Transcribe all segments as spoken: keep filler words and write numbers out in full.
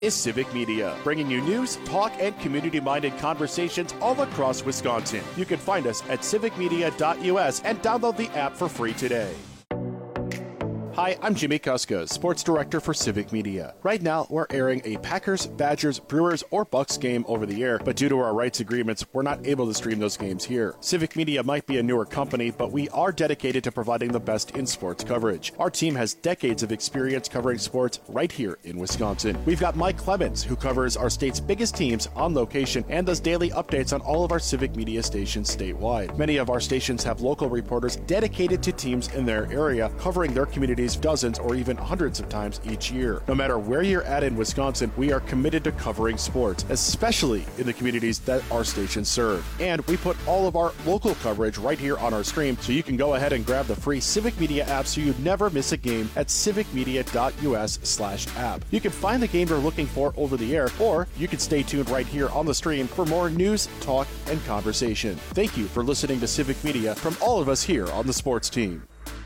Is Civic Media, bringing you news, talk, and community-minded conversations all across Wisconsin. You can find us at civic media dot U S and download the app for free today. Hi, I'm Jimmy Kuska, Sports Director for Civic Media. Right now, we're airing a Packers, Badgers, Brewers, or Bucks game over the air, but due to our rights agreements, we're not able to stream those games here. Civic Media might be a newer company, but we are dedicated to providing the best in sports coverage. Our team has decades of experience covering sports right here in Wisconsin. We've got Mike Clemens, who covers our state's biggest teams on location and does daily updates on all of our Civic Media stations statewide. Many of our stations have local reporters dedicated to teams in their area, covering their communities dozens or even hundreds of times each year. No matter where you're at in Wisconsin, we are committed to covering sports, especially in the communities that our stations serve. And we put all of our local coverage right here on our stream, so you can go ahead and grab the free Civic Media app so you never miss a game at civic media dot U S slash app. You can find the game you're looking for over the air, or you can stay tuned right here on the stream for more news, talk, and conversation. Thank you for listening to Civic Media from all of us here on the sports team.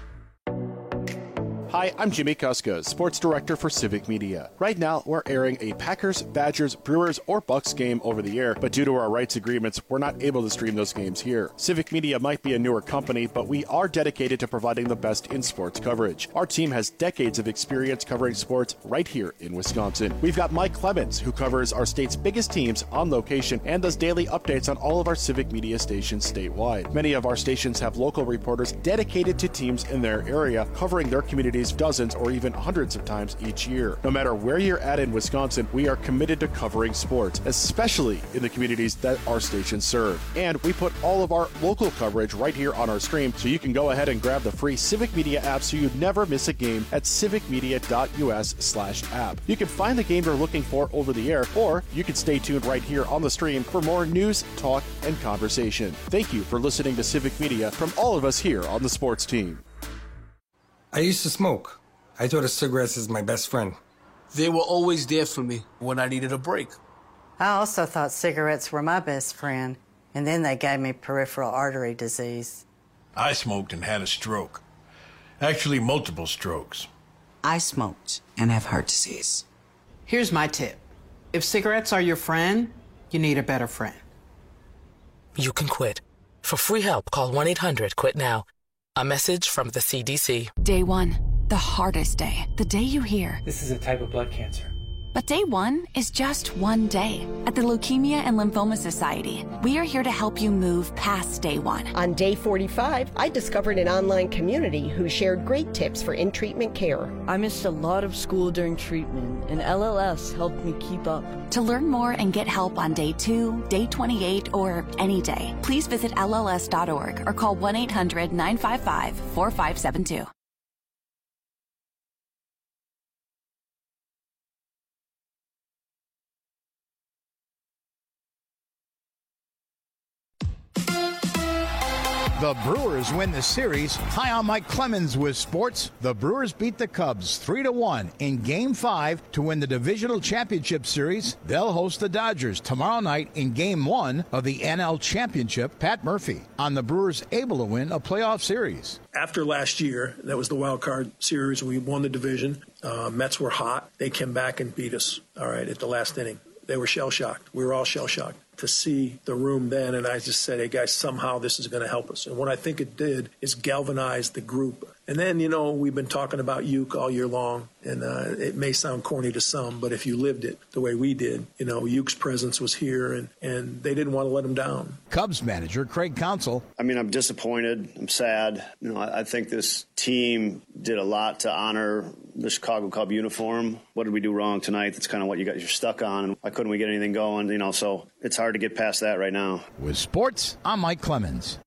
Hi, I'm Jimmy Kuska, Sports Director for Civic Media. Right now, we're airing a Packers, Badgers, Brewers, or Bucks game over the air, but due to our rights agreements, we're not able to stream those games here. Civic Media might be a newer company, but we are dedicated to providing the best in sports coverage. Our team has decades of experience covering sports right here in Wisconsin. We've got Mike Clemens, who covers our state's biggest teams on location and does daily updates on all of our Civic Media stations statewide. Many of our stations have local reporters dedicated to teams in their area, covering their communities dozens or even hundreds of times each year. No matter where you're at in Wisconsin, we are committed to covering sports, especially in the communities that our stations serve. And we put all of our local coverage right here on our stream, so you can go ahead and grab the free Civic Media app so you never miss a game at civic media dot U S slash app. You can find the game you're looking for over the air, or you can stay tuned right here on the stream for more news, talk, and conversation. Thank you for listening to Civic Media from all of us here on the sports team. I used to smoke. I thought of cigarettes as my best friend. They were always there for me when I needed a break. I also thought cigarettes were my best friend, and then they gave me peripheral artery disease. I smoked and had a stroke. Actually, multiple strokes. I smoked and have heart disease. Here's my tip. If cigarettes are your friend, you need a better friend. You can quit. For free help, call one eight hundred quit now. A message from the C D C. Day one, the hardest day. The day you hear, this is a type of blood cancer. But day one is just one day. At the Leukemia and Lymphoma Society, we are here to help you move past day one. On day forty-five, I discovered an online community who shared great tips for in-treatment care. I missed a lot of school during treatment, and L L S helped me keep up. To learn more and get help on day two, day twenty-eight, or any day, please visit L L S dot org or call one eight hundred nine five five four five seven two. The Brewers win the series. Hi, I'm Mike Clemens with sports. The Brewers beat the Cubs three to one in Game five to win the Divisional Championship Series. They'll host the Dodgers tomorrow night in Game one of the N L Championship. Pat Murphy on the Brewers able to win a playoff series. After last year, that was the wild card series. We won the division. Uh, Mets were hot. They came back and beat us, all right, at the last inning. They were shell-shocked. We were all shell-shocked to see the room then, and I just said, hey, guys, somehow this is going to help us. And what I think it did is galvanize the group. And then, you know, we've been talking about Uke all year long, and uh, it may sound corny to some, but if you lived it the way we did, you know, Uke's presence was here, and, and they didn't want to let him down. Cubs manager Craig Counsell. I mean, I'm disappointed. I'm sad. You know, I, I think this team did a lot to honor the Chicago Cub uniform. What did we do wrong tonight? That's kind of what you got, you're stuck on. Why couldn't we get anything going? You know, so it's hard to get past that right now. With sports, I'm Mike Clemens.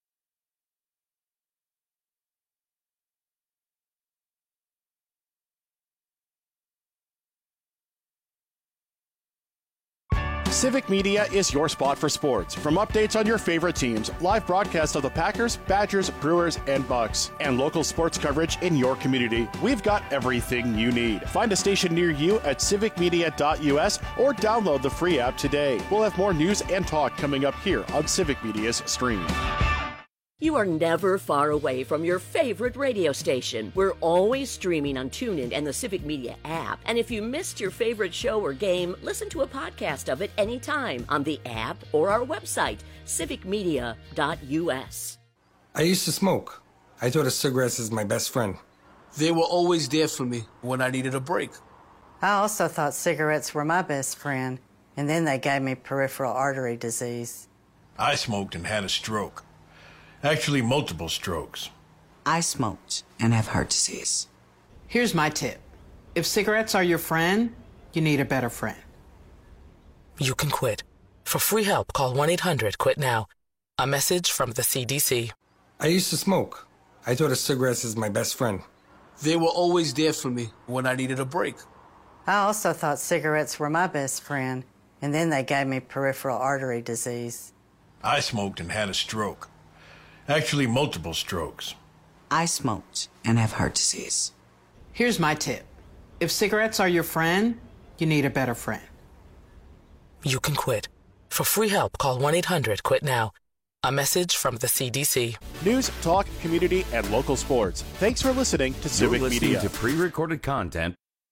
Civic Media is your spot for sports. From updates on your favorite teams, live broadcasts of the Packers, Badgers, Brewers, and Bucks, and local sports coverage in your community, we've got everything you need. Find a station near you at civic media dot U S or download the free app today. We'll have more news and talk coming up here on Civic Media's stream. You are never far away from your favorite radio station. We're always streaming on TuneIn and the Civic Media app. And if you missed your favorite show or game, listen to a podcast of it anytime on the app or our website, civic media dot u s. I used to smoke. I thought of cigarettes as my best friend. They were always there for me when I needed a break. I also thought cigarettes were my best friend, and then they gave me peripheral artery disease. I smoked and had a stroke. Actually, multiple strokes. I smoked and have heart disease. Here's my tip. If cigarettes are your friend, you need a better friend. You can quit. For free help, call one eight hundred quit now. A message from the C D C. I used to smoke. I thought of cigarettes as my best friend. They were always there for me when I needed a break. I also thought cigarettes were my best friend, and then they gave me peripheral artery disease. I smoked and had a stroke. Actually, multiple strokes. I smoked and have heart disease. Here's my tip. If cigarettes are your friend, you need a better friend. You can quit. For free help, call one eight hundred quit now. A message from the C D C. News, talk, community, and local sports. Thanks for listening to Civic You're listening Media. to pre-recorded content.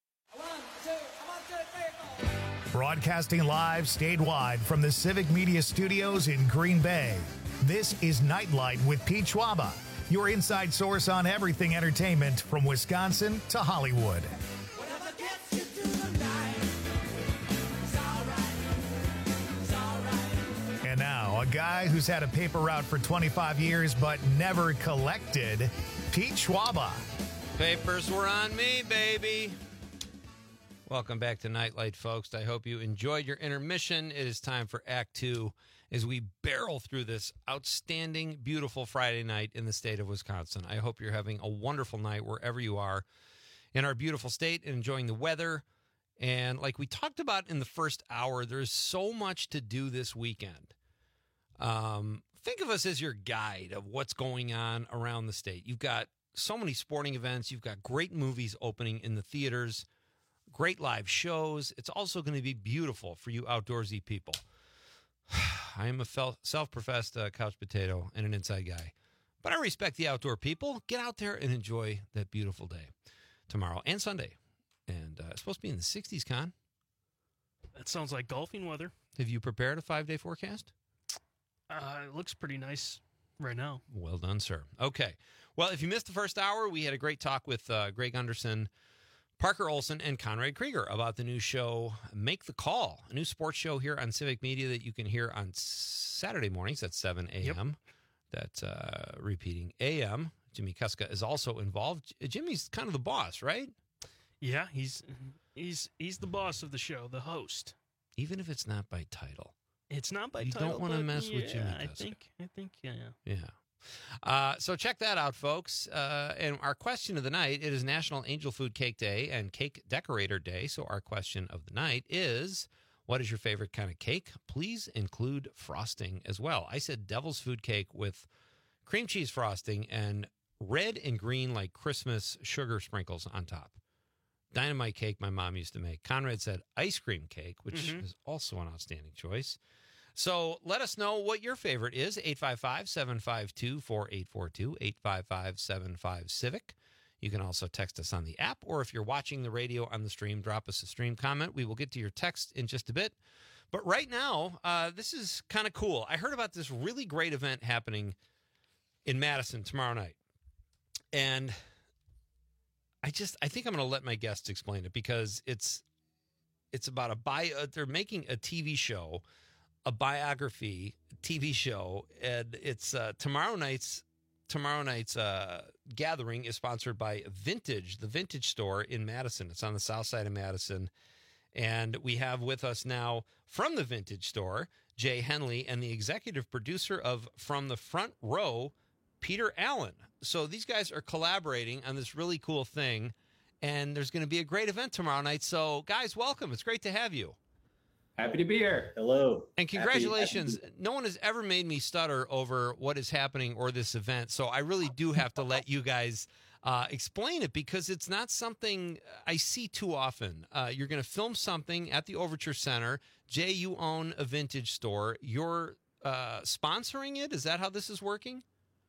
Broadcasting live statewide from the Civic Media Studios in Green Bay. This is Nightlight with Pete Schwaba, your inside source on everything entertainment from Wisconsin to Hollywood. And now, a guy who's had a paper route for twenty-five years but never collected, Pete Schwaba. Papers were on me, baby. Welcome back to Nightlight, folks. I hope you enjoyed your intermission. It is time for Act Two as we barrel through this outstanding, beautiful Friday night in the state of Wisconsin. I hope you're having a wonderful night wherever you are in our beautiful state and enjoying the weather. And like we talked about in the first hour, there's so much to do this weekend. Um, think of us as your guide of what's going on around the state. You've got so many sporting events. You've got great movies opening in the theaters, great live shows. It's also going to be beautiful for you outdoorsy people. I am a self-professed uh, couch potato and an inside guy, but I respect the outdoor people. Get out there and enjoy that beautiful day tomorrow and Sunday. And uh, it's supposed to be in the sixties, Con. That sounds like golfing weather. Have you prepared a five-day forecast? Uh, it looks pretty nice right now. Well done, sir. Okay. Well, if you missed the first hour, we had a great talk with uh, Greg Gunderson, Parker Olson, and Conrad Krieger about the new show, Make the Call, a new sports show here on Civic Media that you can hear on Saturday mornings at seven a.m. Yep. That's uh, repeating A M. Jimmy Kuska is also involved. Jimmy's kind of the boss, right? Yeah, he's he's he's the boss of the show, the host. Even if it's not by title. It's not by you title. You don't want to mess yeah, with Jimmy Kuska. I think, I think, yeah. Yeah. Uh, so check that out, folks. Uh, and our question of the night, it is National Angel Food Cake Day and Cake Decorator Day. So our question of the night is, what is your favorite kind of cake? Please include frosting as well. I said devil's food cake with cream cheese frosting and red and green like Christmas sugar sprinkles on top. Dynamite cake my mom used to make. Conrad said ice cream cake, which mm-hmm. is also an outstanding choice. So let us know what your favorite is. eight five five, seven five two, four eight four two, eight five five, seven five, CIVIC. You can also text us on the app, or if you're watching the radio on the stream, drop us a stream comment. We will get to your text in just a bit. But right now, uh, this is kind of cool. I heard about this really great event happening in Madison tomorrow night. And I just, I think I'm going to let my guests explain it because it's, it's about a bio, they're making a T V show, a biography T V show, and it's uh, tomorrow night's tomorrow night's uh, gathering is sponsored by Vintage, the Vintage Store in Madison. It's on the south side of Madison, and we have with us now from the Vintage Store, Jay Henley, and the executive producer of From the Front Row, Peter Allen. So these guys are collaborating on this really cool thing, and there's going to be a great event tomorrow night. So, guys, welcome. It's great to have you. Happy to be here. Hello. And congratulations. Happy, happy. No one has ever made me stutter over what is happening or this event. So I really do have to let you guys uh, explain it because it's not something I see too often. Uh, you're going to film something at the Overture Center. Jay, you own a Vintage Store. You're uh, sponsoring it. Is that how this is working?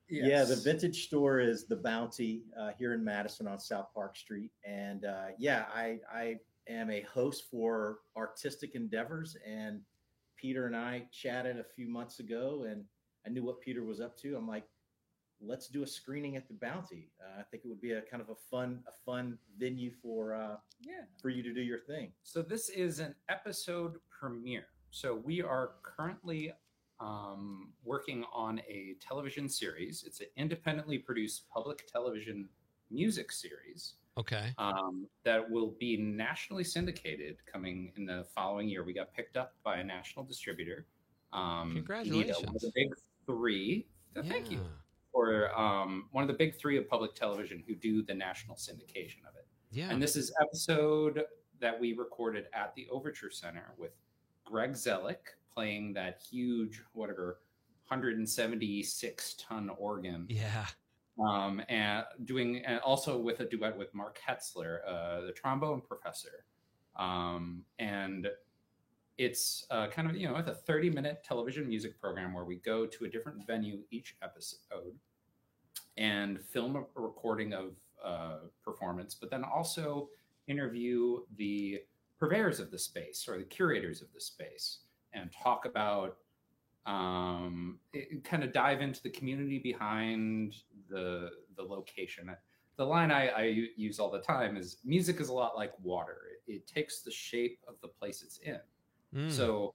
Yes. Yeah, the vintage store is the Bounty uh, here in Madison on South Park Street. And uh, yeah, I, I am a host for Artistic Endeavors. And Peter and I chatted a few months ago, and I knew what Peter was up to. I'm like, let's do a screening at the Bounty. Uh, I think it would be a kind of a fun, a fun venue for uh, yeah for you to do your thing. So this is an episode premiere. So we are currently um, working on a television series. It's an independently produced public television music series. Okay. Um, that will be nationally syndicated coming in the following year. We got picked up by a national distributor. Um, Congratulations. One of the big three. So Yeah. Thank you. For um, one of the big three of public television who do the national syndication of it. Yeah. And this is episode that we recorded at the Overture Center with Greg Zellick playing that huge, whatever, one hundred seventy-six ton organ. Yeah. Um, and doing, and also with a duet with Mark Hetzler, uh, the trombone professor. Um, and it's uh, kind of, you know, it's a thirty minute television music program where we go to a different venue each episode and film a recording of uh, performance, but then also interview the purveyors of the space or the curators of the space and talk about, um, it, kind of dive into the community behind the the location. The line I, I use all the time is music is a lot like water. It, it takes the shape of the place it's in. Mm. So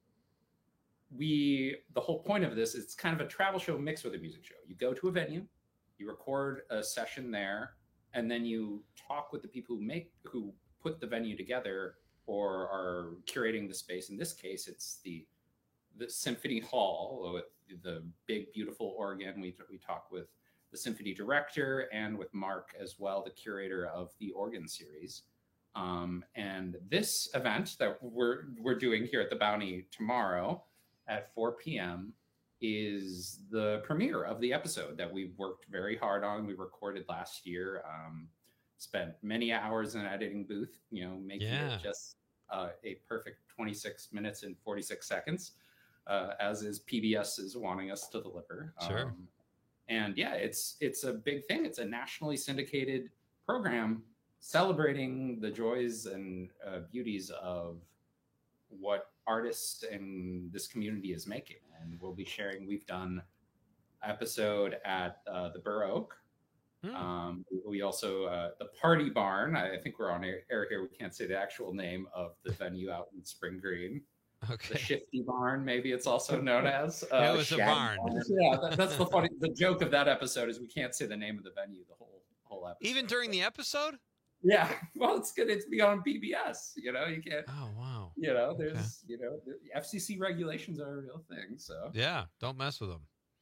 we, the whole point of this is it's kind of a travel show mixed with a music show. You go to a venue, you record a session there, and then you talk with the people who make, who put the venue together or are curating the space. In this case, it's the the Symphony Hall with the big, beautiful organ. We we talk with the symphony director and with Mark as well, the curator of the organ series. Um, and this event that we're we're doing here at the Bounty tomorrow at four p.m. is the premiere of the episode that we worked very hard on. We recorded last year, um, spent many hours in an editing booth, you know, making Yeah. it just uh, a perfect twenty-six minutes and forty-six seconds, uh, as is P B S is wanting us to deliver. Sure. Um, and yeah, it's it's a big thing. It's a nationally syndicated program celebrating the joys and uh, beauties of what artists and this community is making. And we'll be sharing, we've done episode at uh, the Burr Oak. Hmm. Um, we also, uh, the Party Barn, I think we're on air air here. We can't say the actual name of the venue out in Spring Green. Okay. The Shifty Barn, maybe it's also known as. It was a Shag barn. Yeah, that, that's the funny, the joke of that episode is we can't say the name of the venue the whole whole episode. Even during the episode? Yeah, well, it's good. It's be on B B S. You know, you can't. Oh wow. You know, there's, you know, the F C C regulations are a real thing. So Yeah, don't mess with them.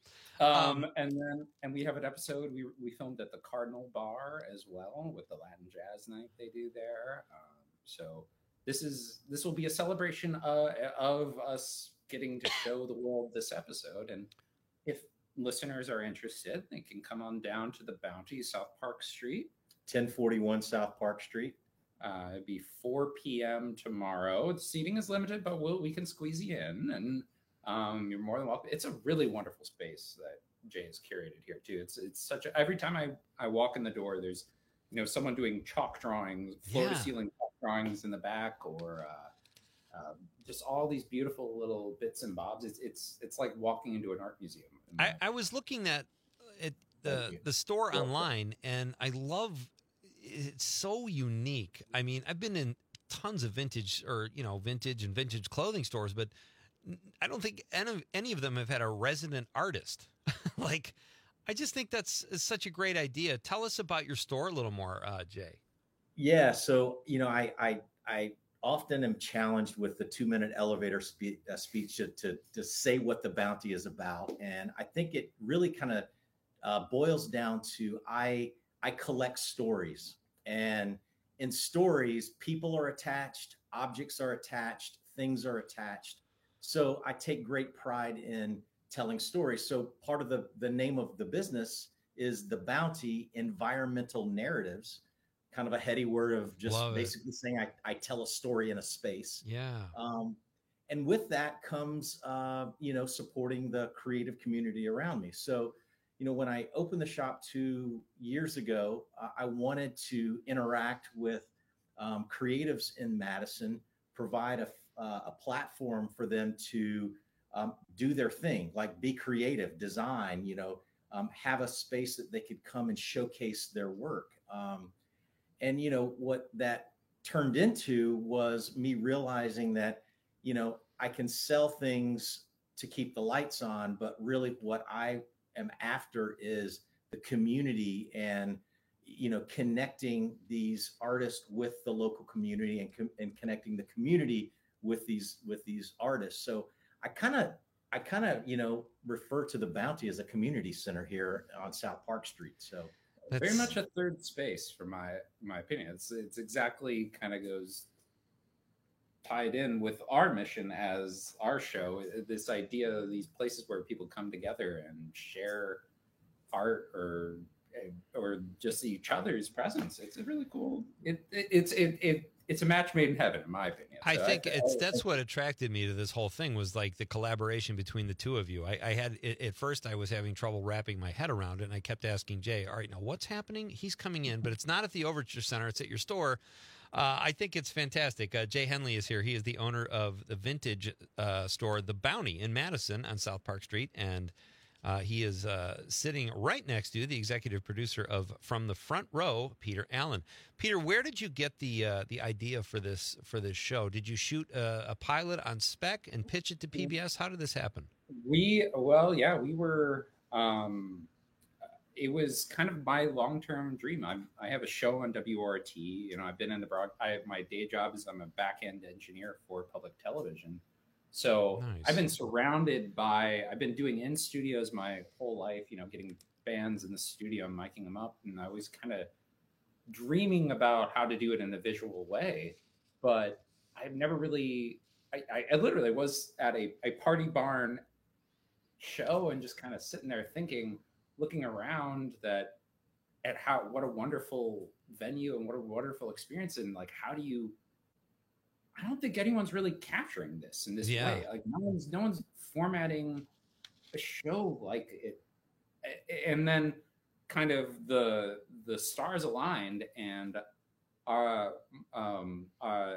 Um, and then, and we have an episode we we filmed at the Cardinal Bar as well with the Latin Jazz Night they do there. Um, so this is this will be a celebration uh, of us getting to show the world this episode. And if listeners are interested, they can come on down to the Bounty, South Park Street. ten forty-one South Park Street. Uh, it'd be four p.m. tomorrow. The seating is limited, but we'll, we can squeeze you in, and um, you're more than welcome. It's a really wonderful space that Jay has curated here too. It's it's such a, every time I, I walk in the door, there's, you know, someone doing chalk drawings, floor to Yeah. ceiling chalk drawings in the back, or uh, uh, just all these beautiful little bits and bobs. It's it's it's like walking into an art museum. I, I was looking at at the the store online, and I love it's so unique. I mean, I've been in tons of vintage or you know vintage and vintage clothing stores, but I don't think any of, any of them have had a resident artist. Like, I just think that's such a great idea. Tell us about your store a little more, uh, Jay. Yeah, so you know, I I I often am challenged with the two minute elevator spe- uh, speech to, to to say what the Bounty is about, and I think it really kind of uh, boils down to I I collect stories, and in stories, people are attached, objects are attached, things are attached. So I take great pride in telling stories. So part of the the name of the business is the Bounty Environmental Narratives. Kind of a heady word of just Love it. basically saying I, I tell a story in a space. Yeah. Um, and with that comes, uh, you know, supporting the creative community around me. So, you know, when I opened the shop two years ago, uh, I wanted to interact with um, creatives in Madison, provide a, uh, a platform for them to um, do their thing, like be creative, design, you know, um, have a space that they could come and showcase their work. Um, and, you know, what that turned into was me realizing that, you know, I can sell things to keep the lights on, but really what I am after is the community and, you know, connecting these artists with the local community and, com- and connecting the community with these, with these artists. So I kind of, I kind of, you know, refer to the Bounty as a community center here on South Park Street. So That's... very much a third space for my, my opinion. It's, it's exactly kind of goes tied in with our mission as our show, this idea of these places where people come together and share art or or just each other's presence. It's really cool. It, it it's it, it it's a match made in heaven, in my opinion. I so think I, it's I, that's I, what attracted me to this whole thing was like the collaboration between the two of you. I, I had at first I was having trouble wrapping my head around it, and I kept asking Jay, "All right, now what's happening? He's coming in, but it's not at the Overture Center; it's at your store." Uh, I think it's fantastic. Uh, Jay Henley is here. He is the owner of the vintage uh, store, The Bounty, in Madison on South Park Street, and uh, he is uh, sitting right next to the executive producer of From the Front Row, Peter Allen. Peter, where did you get the uh, the idea for this for this show? Did you shoot a, a pilot on spec and pitch it to P B S? How did this happen? We well, yeah, we were. Um, it was kind of my long-term dream. I'm, I have a show on W R T. You know, I've been in the broad. I have my day job is I'm a back-end engineer for public television. So nice. I've been surrounded by. I've been doing in studios my whole life. You know, getting bands in the studio, and miking them up, and I was kind of dreaming about how to do it in a visual way. But I've never really. I, I, I literally was at a, a party barn show and just kind of sitting there thinking. Looking around that at how what a wonderful venue and what a wonderful experience, and like how do you I don't think anyone's really capturing this in this yeah. way. Like no one's no one's formatting a show like it. And then kind of the the stars aligned, and our um uh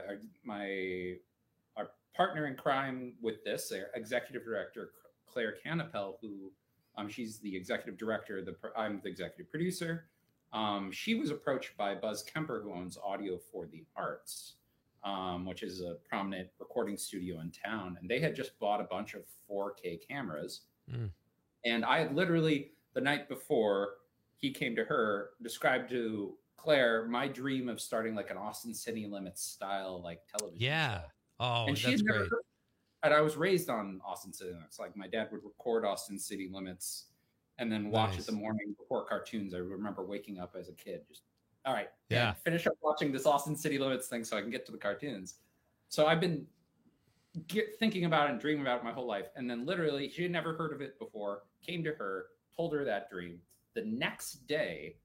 my our partner in crime with this, our executive director Claire Canapel, who Um, she's the executive director. The I'm the executive producer. Um, she was approached by Buzz Kemper, who owns Audio for the Arts, um, which is a prominent recording studio in town. And they had just bought a bunch of four K cameras. Mm. And I had literally, the night before, he came to her, described to Claire my dream of starting like an Austin City Limits style like television Yeah. show. Oh, and she that's had never great. heard, and I was raised on Austin City Limits. Like my dad would record Austin City Limits and then watch Nice. it the morning before cartoons. I remember waking up as a kid, just, all right, Yeah. Dad, finish up watching this Austin City Limits thing so I can get to the cartoons. So I've been get, thinking about it and dreaming about it my whole life. And then literally, she had never heard of it before, came to her, told her that dream. The next day,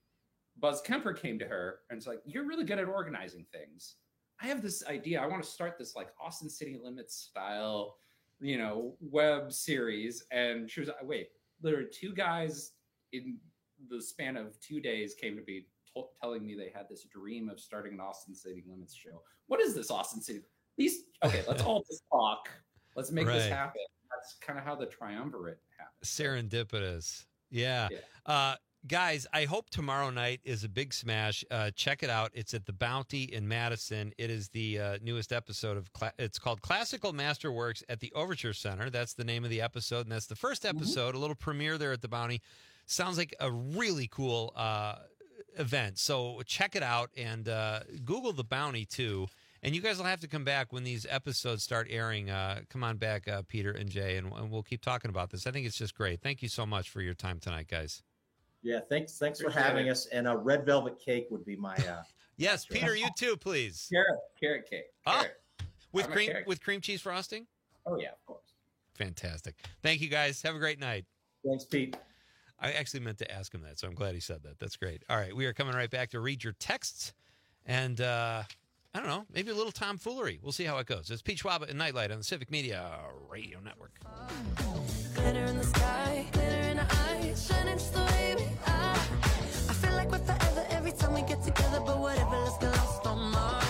Buzz Kemper came to her and was like, you're really good at organizing things. I have this idea. I want to start this like Austin City Limits style, you know, web series. And she was like, wait, literally two guys in the span of two days came to be to- telling me they had this dream of starting an Austin City Limits show. What is this Austin City? These, okay, let's all just talk. Let's make this Right. happen. That's kind of how the triumvirate happened. Serendipitous. Yeah. Yeah. Uh, guys, I hope tomorrow night is a big smash. Uh, check it out. It's at the Bounty in Madison. It is the uh, newest episode of, Cla- it's called Classical Masterworks at the Overture Center. That's the name of the episode, and that's the first episode, mm-hmm. a little premiere there at the Bounty. Sounds like a really cool uh, event. So check it out, and uh, Google the Bounty, too. And you guys will have to come back when these episodes start airing. Uh, come on back, uh, Peter and Jay, and, and we'll keep talking about this. I think it's just great. Thank you so much for your time tonight, guys. Yeah, thanks. Thanks for Appreciate having it. us. And a red velvet cake would be my. Uh, Yes, Peter, you too, please. Carrot, carrot cake. Ah, Carrot. with I'm a cream carrot. with cream cheese frosting. Oh yeah, of course. Fantastic. Thank you, guys. Have a great night. Thanks, Pete. I actually meant to ask him that, so I'm glad he said that. That's great. All right, we are coming right back to read your texts, and uh, I don't know, maybe a little tomfoolery. We'll see how it goes. It's Pete Schwab and Nightlight on the Civic Media Radio Network. Glitter in the sky, glitter in the eyes, shining just the way we are. I feel like we're forever every time we get together, but whatever, let's get lost on Mars.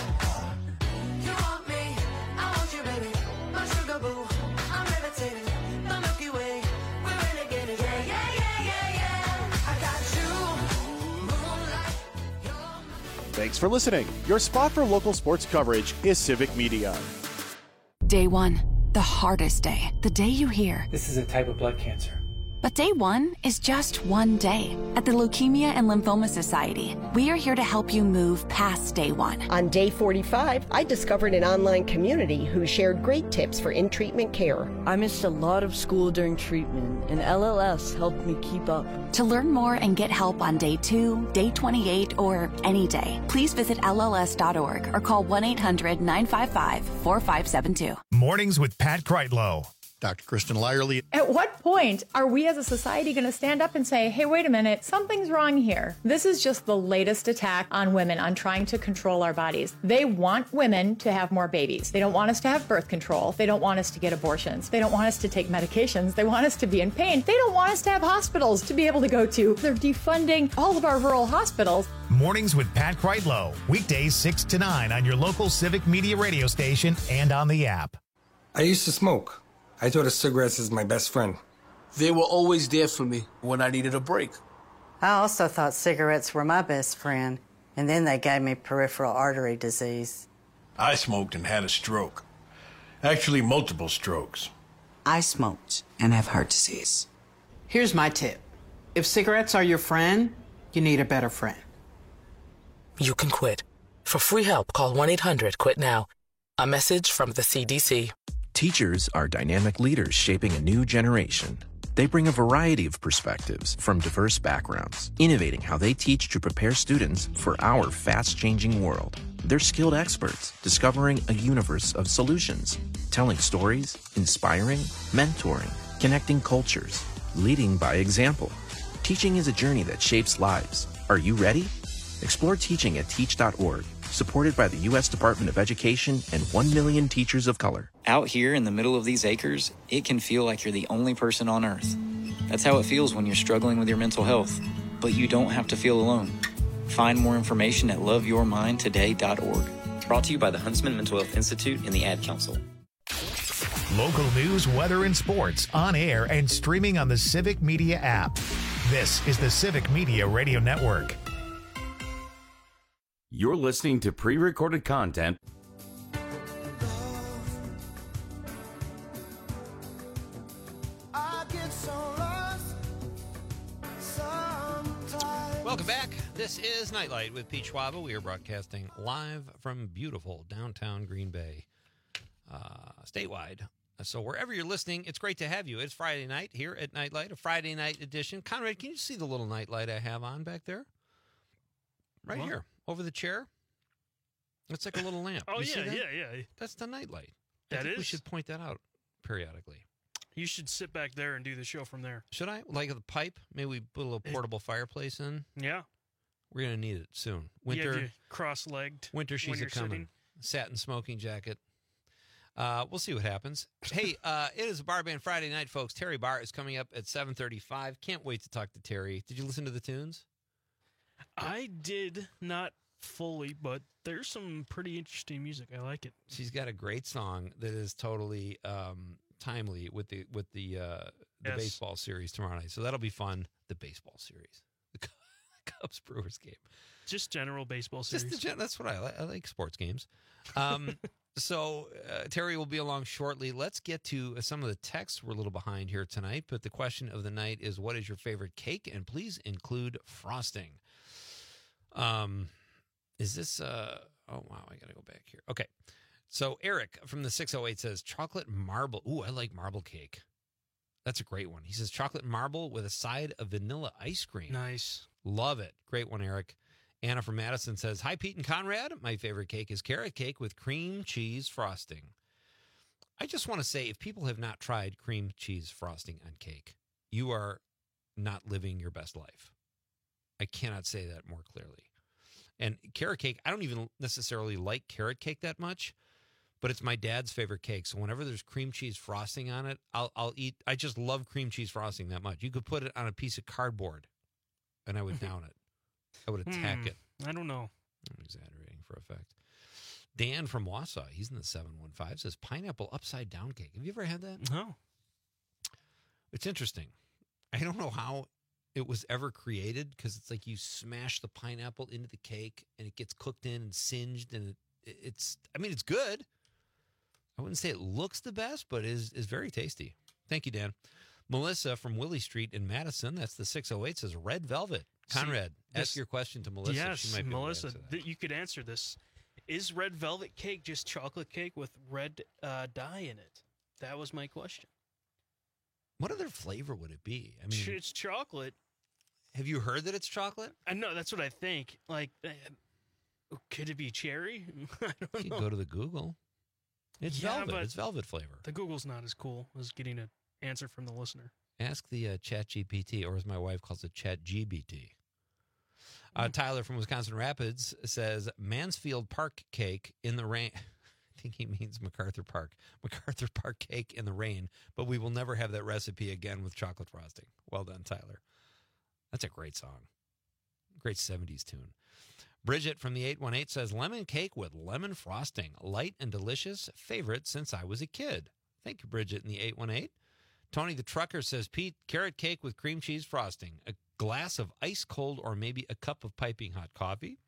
You want me, I want you, baby, my sugar boo, I'm levitating, the Milky Way, we're renegading, yeah, yeah, yeah, yeah, yeah. I got you, moonlight, you're Thanks for listening. Your spot for local sports coverage is Civic Media. Day one, the hardest day, the day you hear. This is a type of blood cancer. But day one is just one day. At the Leukemia and Lymphoma Society, we are here to help you move past day one. On day forty-five, I discovered an online community who shared great tips for in-treatment care. I missed a lot of school during treatment, and L L S helped me keep up. To learn more and get help on day two, day twenty-eight, or any day, please visit L L S dot org or call one eight hundred nine five five four five seven two. Mornings with Pat Kreitlow. Doctor Kristen Lyerly. At what point are we as a society going to stand up and say, hey, wait a minute, something's wrong here? This is just the latest attack on women, on trying to control our bodies. They want women to have more babies. They don't want us to have birth control. They don't want us to get abortions. They don't want us to take medications. They want us to be in pain. They don't want us to have hospitals to be able to go to. They're defunding all of our rural hospitals. Mornings with Pat Kreitlow. Weekdays six to nine on your local Civic Media radio station and on the app. I used to smoke. I thought of cigarettes as my best friend. They were always there for me when I needed a break. I also thought cigarettes were my best friend, and then they gave me peripheral artery disease. I smoked and had a stroke. Actually, multiple strokes. I smoked and have heart disease. Here's my tip. If cigarettes are your friend, you need a better friend. You can quit. For free help, call one eight hundred quit now. A message from the C D C. Teachers are dynamic leaders shaping a new generation. They bring a variety of perspectives from diverse backgrounds, innovating how they teach to prepare students for our fast-changing world. They're skilled experts, discovering a universe of solutions, telling stories, inspiring, mentoring, connecting cultures, leading by example. Teaching is a journey that shapes lives. Are you ready? Explore teaching at teach dot org. Supported by the U S Department of Education and one million teachers of color. Out here in the middle of these acres, it can feel like you're the only person on Earth. That's how it feels when you're struggling with your mental health. But you don't have to feel alone. Find more information at love your mind today dot org. Brought to you by the Huntsman Mental Health Institute and the Ad Council. Local news, weather, and sports on air and streaming on the Civic Media app. This is the Civic Media Radio Network. You're listening to pre-recorded content. Welcome back. This is Nightlight with Pete Schwab. We are broadcasting live from beautiful downtown Green Bay, uh, statewide. So wherever you're listening, it's great to have you. It's Friday night here at Nightlight, a Friday night edition. Conrad, can you see the little nightlight I have on back there? Right what? Here, over the chair. It's like a little lamp. Oh, you yeah, yeah, yeah. That's the nightlight. That I think is? We should point that out periodically. You should sit back there and do the show from there. Should I? Like the pipe? Maybe we put a little portable fireplace in? Yeah. We're going to need it soon. Winter. You have cross-legged. Winter, she's a coming. Satin smoking jacket. Uh, we'll see what happens. Hey, uh, it is a Bar Band Friday night, folks. Terry Barr is coming up at seven thirty-five. Can't wait to talk to Terry. Did you listen to the tunes? I did not fully, but there's some pretty interesting music. I like it. She's got a great song that is totally um, timely with the with the uh, the yes. baseball series tomorrow night. So that'll be fun. The baseball series, the Cubs Brewers game, just general baseball series. Just the gen- that's what I like. I like sports games. Um, so uh, Terry will be along shortly. Let's get to uh, some of the texts. We're a little behind here tonight, but the question of the night is, what is your favorite cake? And please include frosting. Um. Is this, uh, oh, wow, I got to go back here. Okay. So Eric from the six oh eight says chocolate marble. Ooh, I like marble cake. That's a great one. He says chocolate marble with a side of vanilla ice cream. Nice. Love it. Great one, Eric. Anna from Madison says, hi, Pete and Conrad. My favorite cake is carrot cake with cream cheese frosting. I just want to say, if people have not tried cream cheese frosting on cake, you are not living your best life. I cannot say that more clearly. And carrot cake, I don't even necessarily like carrot cake that much, but it's my dad's favorite cake. So whenever there's cream cheese frosting on it, I'll I'll eat. I just love cream cheese frosting that much. You could put it on a piece of cardboard, and I would down it. I would attack Hmm, it. I don't know. I'm exaggerating for effect. Dan from Wausau, he's in the seven one five, says pineapple upside down cake. Have you ever had that? No. It's interesting. I don't know how it was ever created because it's like you smash the pineapple into the cake and it gets cooked in and singed and it, it's, I mean, it's good. I wouldn't say it looks the best, but is is very tasty. Thank you, Dan. Melissa from Willie Street in Madison, that's the six oh eight, says red velvet. Conrad, See, ask this- your question to Melissa. Yes, She might be able to Melissa, answer that. th- you could answer this. Is red velvet cake just chocolate cake with red uh, dye in it? That was my question. What other flavor would it be? I Ch- mean, it's chocolate. have you heard that it's chocolate? I know, that's what I think. Like, uh, could it be cherry? I don't You know. can go to the Google. It's Yeah, velvet. but It's velvet flavor. The Google's not as cool as getting an answer from the listener. Ask the uh, Chat G P T, or as my wife calls it, Chat G B T. Uh, Tyler from Wisconsin Rapids says Mansfield Park cake in the rain. I think he means MacArthur Park. MacArthur Park cake in the rain, but we will never have that recipe again with chocolate frosting. Well done, Tyler. That's a great song. Great seventies tune. Bridget from the eight one eight says lemon cake with lemon frosting. Light and delicious. Favorite since I was a kid. Thank you, Bridget in the eight one eight. Tony the Trucker says, Pete, carrot cake with cream cheese frosting. A glass of ice cold or maybe a cup of piping hot coffee.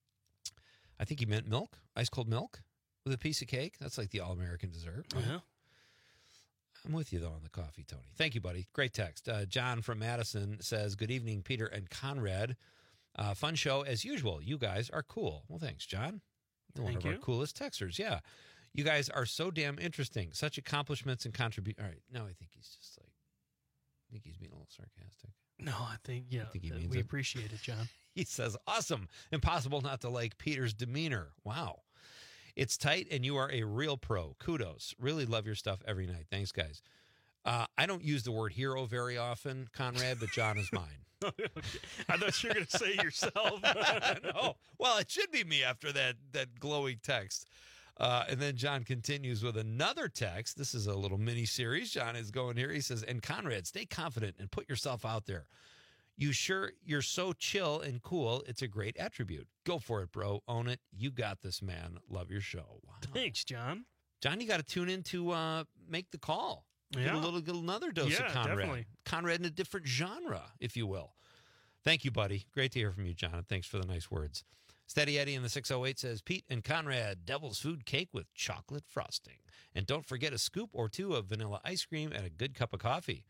I think he meant milk. Ice cold milk with a piece of cake. That's like the all-American dessert. Right? Yeah. I'm with you, though, on the coffee, Tony. Thank you, buddy. Great text. Uh, John from Madison says, good evening, Peter and Conrad. Uh, fun show as usual. You guys are cool. Well, thanks, John. You're one Thank of our you. coolest texters. Yeah. You guys are so damn interesting. Such accomplishments and contribute. All right. Now I think he's just like, I think he's being a little sarcastic. No, I think, yeah, think he uh, means we it. appreciate it, John. He says, awesome. Impossible not to like Peter's demeanor. Wow. It's tight and you are a real pro. Kudos. Really love your stuff every night. Thanks, guys. Uh, I don't use the word hero very often, Conrad, but John is mine. I thought you were going to say yourself. No. Well, it should be me after that, that glowing text. Uh, and then John continues with another text. This is a little mini series. John is going here. He says, and Conrad, stay confident and put yourself out there. You sure you're so chill and cool. It's a great attribute. Go for it, bro. Own it. You got this, man. Love your show. Wow. Thanks, John. John, you got to tune in to uh, make the call. Get Yeah. a little, get another dose Yeah, of Conrad. definitely. Conrad in a different genre, if you will. Thank you, buddy. Great to hear from you, John. And thanks for the nice words. Steady Eddie in the six oh eight says, Pete and Conrad, Devil's Food cake with chocolate frosting. And don't forget a scoop or two of vanilla ice cream and a good cup of coffee.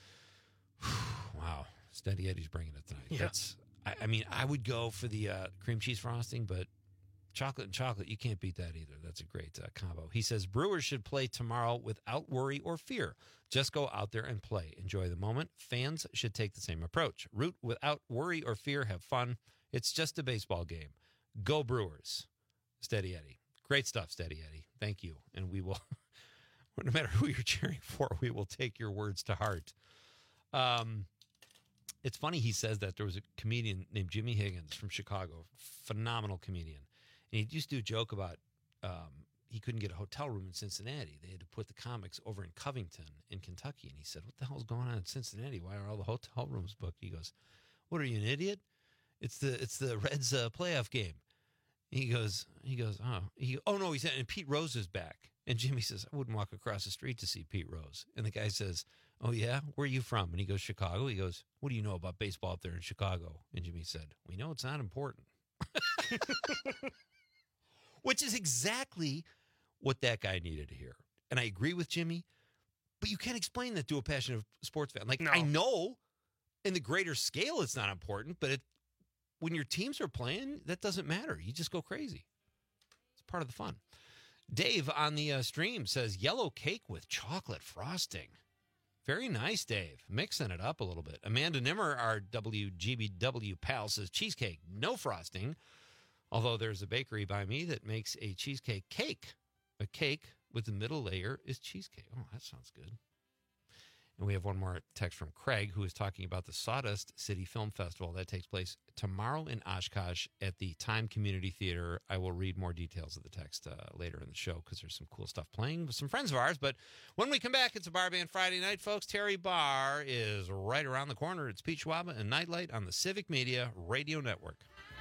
Wow. Steady Eddie's bringing it tonight. Yeah. That's, I, I mean, I would go for the uh, cream cheese frosting, but chocolate and chocolate, you can't beat that either. That's a great uh, combo. He says, Brewers should play tomorrow without worry or fear. Just go out there and play. Enjoy the moment. Fans should take the same approach. Root without worry or fear. Have fun. It's just a baseball game. Go Brewers. Steady Eddie. Great stuff, Steady Eddie. Thank you. And we will, no matter who you're cheering for, we will take your words to heart. Um, it's funny he says that. There was a comedian named Jimmy Higgins from Chicago, phenomenal comedian. And he used to do a joke about um, he couldn't get a hotel room in Cincinnati. They had to put the comics over in Covington in Kentucky. And he said, what the hell's going on in Cincinnati? Why are all the hotel rooms booked? He goes, what are you, an idiot? It's the it's the Reds uh, playoff game. He goes, he goes, oh, he, oh no, he said, and Pete Rose is back. And Jimmy says, I wouldn't walk across the street to see Pete Rose. And the guy says, oh yeah, where are you from? And he goes, Chicago. He goes, what do you know about baseball up there in Chicago? And Jimmy said, we know it's not important. Which is exactly what that guy needed to hear. And I agree with Jimmy, but you can't explain that to a passionate sports fan. Like, No. I know in the greater scale it's not important, but it, when your teams are playing, that doesn't matter. You just go crazy. It's part of the fun. Dave on the uh, stream says, yellow cake with chocolate frosting. Very nice, Dave. Mixing it up a little bit. Amanda Nimmer, our W G B W pal, says, cheesecake, no frosting. Although there's a bakery by me that makes a cheesecake cake. A cake with the middle layer is cheesecake. Oh, that sounds good. And we have one more text from Craig, who is talking about the Sawdust City Film Festival that takes place tomorrow in Oshkosh at the Time Community Theater. I will read more details of the text uh, later in the show because there's some cool stuff playing with some friends of ours. But when we come back, it's a Bar Band Friday night, folks. Terry Barr is right around the corner. It's Pete Schwaba and Nightlight on the Civic Media Radio Network.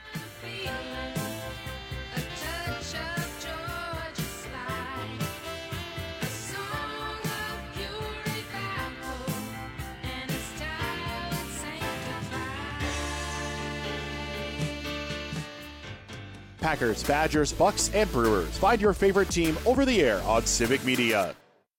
Packers, Badgers, Bucks, and Brewers. Find your favorite team over the air on Civic Media.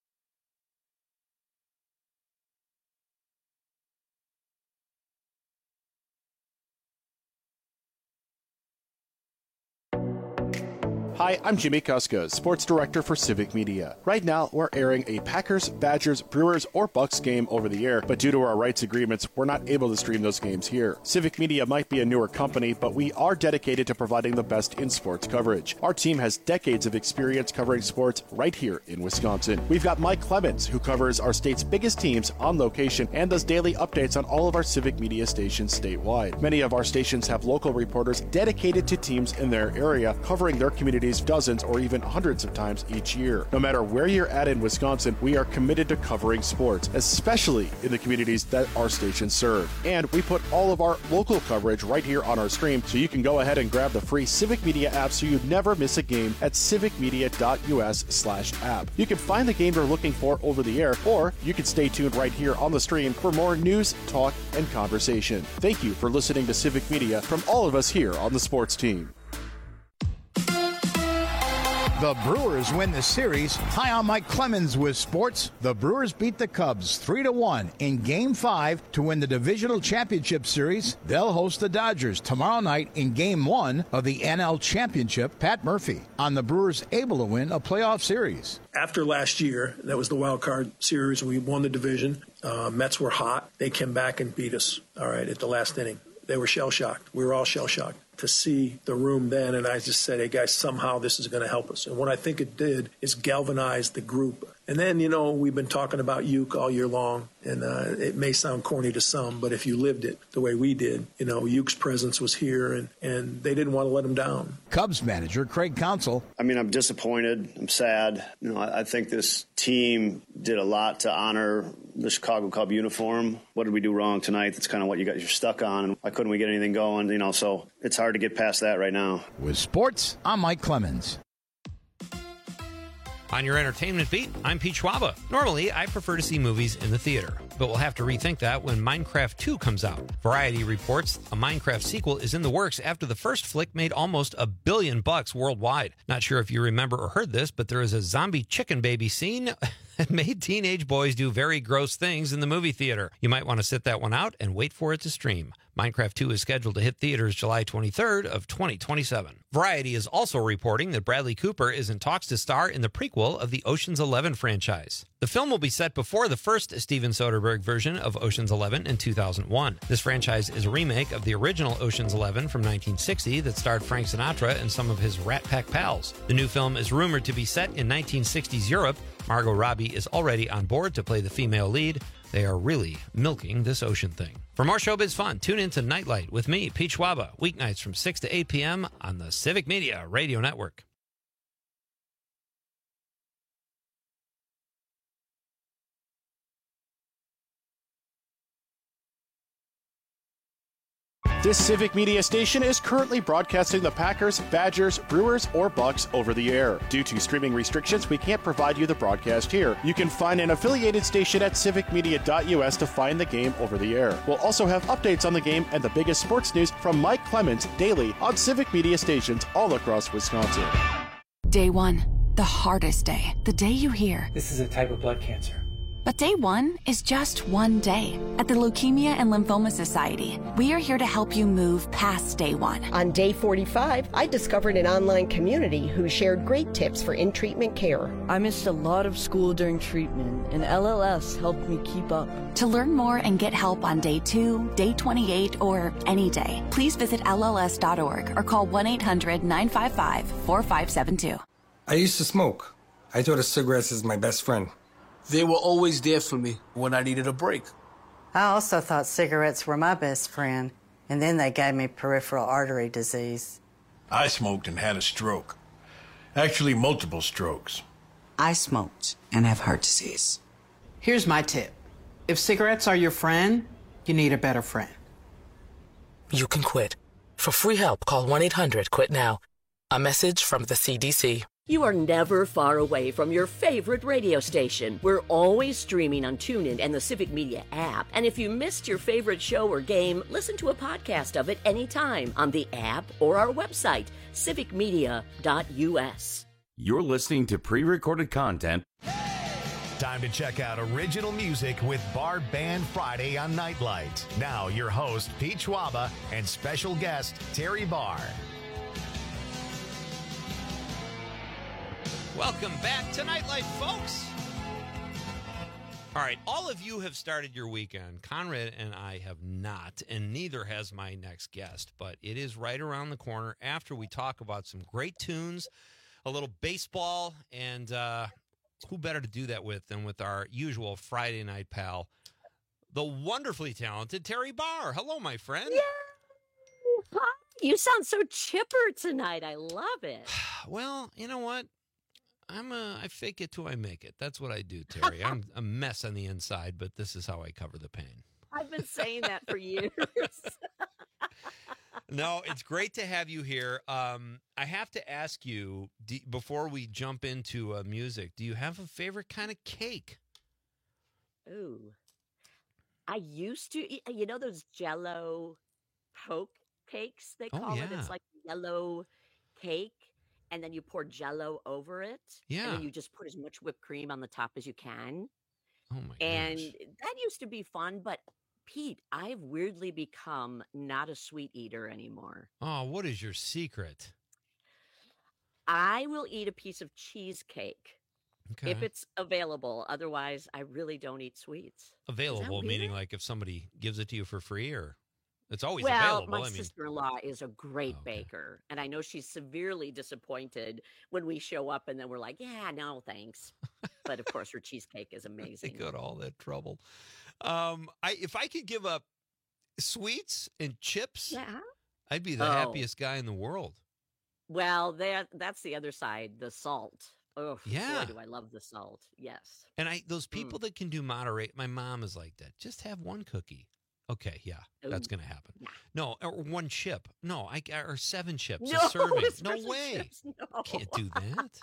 Hi, I'm Jimmy Kuska, Sports Director for Civic Media. Right now, we're airing a Packers, Badgers, Brewers, or Bucks game over the air, but due to our rights agreements, we're not able to stream those games here. Civic Media might be a newer company, but we are dedicated to providing the best in sports coverage. Our team has decades of experience covering sports right here in Wisconsin. We've got Mike Clemens, who covers our state's biggest teams on location and does daily updates on all of our Civic Media stations statewide. Many of our stations have local reporters dedicated to teams in their area, covering their communities dozens or even hundreds of times each year. No matter where you're at in Wisconsin, we are committed to covering sports, especially in the communities that our stations serve. And we put all of our local coverage right here on our stream, so you can go ahead and grab the free Civic Media app so you never miss a game at civicmedia.us slash app. You can find the game you're looking for over the air, or you can stay tuned right here on the stream for more news, talk, and conversation. Thank you for listening to Civic Media from all of us here on the sports team. The Brewers win the series. Hi, I'm Mike Clemens with sports. The Brewers beat the Cubs three to one in Game five to win the Divisional Championship Series. They'll host the Dodgers tomorrow night in Game one of the N L Championship. Pat Murphy on the Brewers able to win a playoff series. After last year, that was the wild card series. We won the division. Uh, Mets were hot. They came back and beat us, all right, at the last inning. They were shell-shocked. We were all shell-shocked to see the room then, and I just said, hey, guys, somehow this is going to help us. And what I think it did is galvanize the group. And then, you know, we've been talking about Uke all year long, and uh, it may sound corny to some, but if you lived it the way we did, you know, Uke's presence was here, and, and they didn't want to let him down. Cubs manager Craig Counsell. I mean, I'm disappointed. I'm sad. You know, I, I think this team did a lot to honor the Chicago Cub uniform. What did we do wrong tonight? That's kind of what you got, you're stuck on. Why couldn't we get anything going? You know, so it's hard to get past that right now. With sports, I'm Mike Clemens. On your entertainment beat, I'm Pete Schwaba. Normally, I prefer to see movies in the theater, but we'll have to rethink that when Minecraft two comes out. Variety reports a Minecraft sequel is in the works after the first flick made almost a billion bucks worldwide. Not sure if you remember or heard this, but there is a zombie chicken baby scene that made teenage boys do very gross things in the movie theater. You might want to sit that one out and wait for it to stream. Minecraft two is scheduled to hit theaters July twenty-third of twenty twenty-seven. Variety is also reporting that Bradley Cooper is in talks to star in the prequel of the Ocean's Eleven franchise. The film will be set before the first Steven Soderbergh version of Ocean's Eleven in two thousand one. This franchise is a remake of the original Ocean's Eleven from nineteen sixty that starred Frank Sinatra and some of his Rat Pack pals. The new film is rumored to be set in nineteen sixties Europe. Margot Robbie is already on board to play the female lead. They are really milking this ocean thing. For more showbiz fun, tune in to Nightlight with me, Pete Schwaba, weeknights from six to eight p.m. on the Civic Media Radio Network. This Civic Media station is currently broadcasting the Packers, Badgers, Brewers, or Bucks over the air. Due to streaming restrictions, we can't provide you the broadcast here. You can find an affiliated station at civic media dot u s to find the game over the air. We'll also have updates on the game and the biggest sports news from Mike Clemens daily on Civic Media stations all across Wisconsin. Day one, the hardest day. The day you hear, this is a type of blood cancer. But day one is just one day. At the Leukemia and Lymphoma Society, we are here to help you move past day one. On day forty-five, I discovered an online community who shared great tips for in-treatment care. I missed a lot of school during treatment, and L L S helped me keep up. To learn more and get help on day two, day twenty-eight, or any day, please visit L L S dot org or call one eight hundred nine five five four five seven two. I used to smoke. I thought of cigarettes as my best friend. They were always there for me when I needed a break. I also thought cigarettes were my best friend, and then they gave me peripheral artery disease. I smoked and had a stroke. Actually, multiple strokes. I smoked and have heart disease. Here's my tip. If cigarettes are your friend, you need a better friend. You can quit. For free help, call one eight hundred quit now. A message from the C D C. You are never far away from your favorite radio station. We're always streaming on TuneIn and the Civic Media app. And if you missed your favorite show or game, listen to a podcast of it anytime on the app or our website, civic media dot u s. You're listening to pre-recorded content. Time to check out original music with Bar Band Friday on Nightlight. Now, your host, Pete Schwaba, and special guest, Terry Barr. Welcome back to Nightlight, folks. All right, all of you have started your weekend. Conrad and I have not, and neither has my next guest, but it is right around the corner after we talk about some great tunes, a little baseball, and uh, who better to do that with than with our usual Friday night pal, the wonderfully talented Terry Barr. Hello, my friend. Yay! Hi. You sound so chipper tonight. I love it. Well, you know what? I'm a, I fake it till I make it. That's what I do, Terry. I'm a mess on the inside, but this is how I cover the pain. I've been saying that for years. No, it's great to have you here. Um, I have to ask you, do, before we jump into uh, music, do you have a favorite kind of cake? Ooh. I used to, eat- you know those Jell-O poke cakes, they Oh, call it? yeah. It's like yellow cake, and then you pour Jell-O over it. And Yeah. then you just put as much whipped cream on the top as you can. Oh, my And gosh. that used to be fun, but Pete, I've weirdly become not a sweet eater anymore. Oh, what is your secret? I will eat a piece of cheesecake Okay. if it's available. Otherwise, I really don't eat sweets. Is that Available, weird? meaning like if somebody gives it to you for free, or it's always Well, available. my I mean, sister-in-law is a great Oh, okay. baker, and I know she's severely disappointed when we show up and then we're like, "Yeah, no, thanks." But of course, her cheesecake is they amazing. go to all that trouble. Um, I if I could give up sweets and chips, Yeah. I'd be the Oh, happiest guy in the world. well, that that's the other side, the salt. Oh, Yeah. boy, do I love the salt. Yes. And I those people Mm. that can do moderate, my mom is like that. Just have one cookie. Okay, yeah, that's Ooh, going to happen. nah. No, or one chip. No, I or seven chips No, a serving. No especially way. chips, no. Can't do that.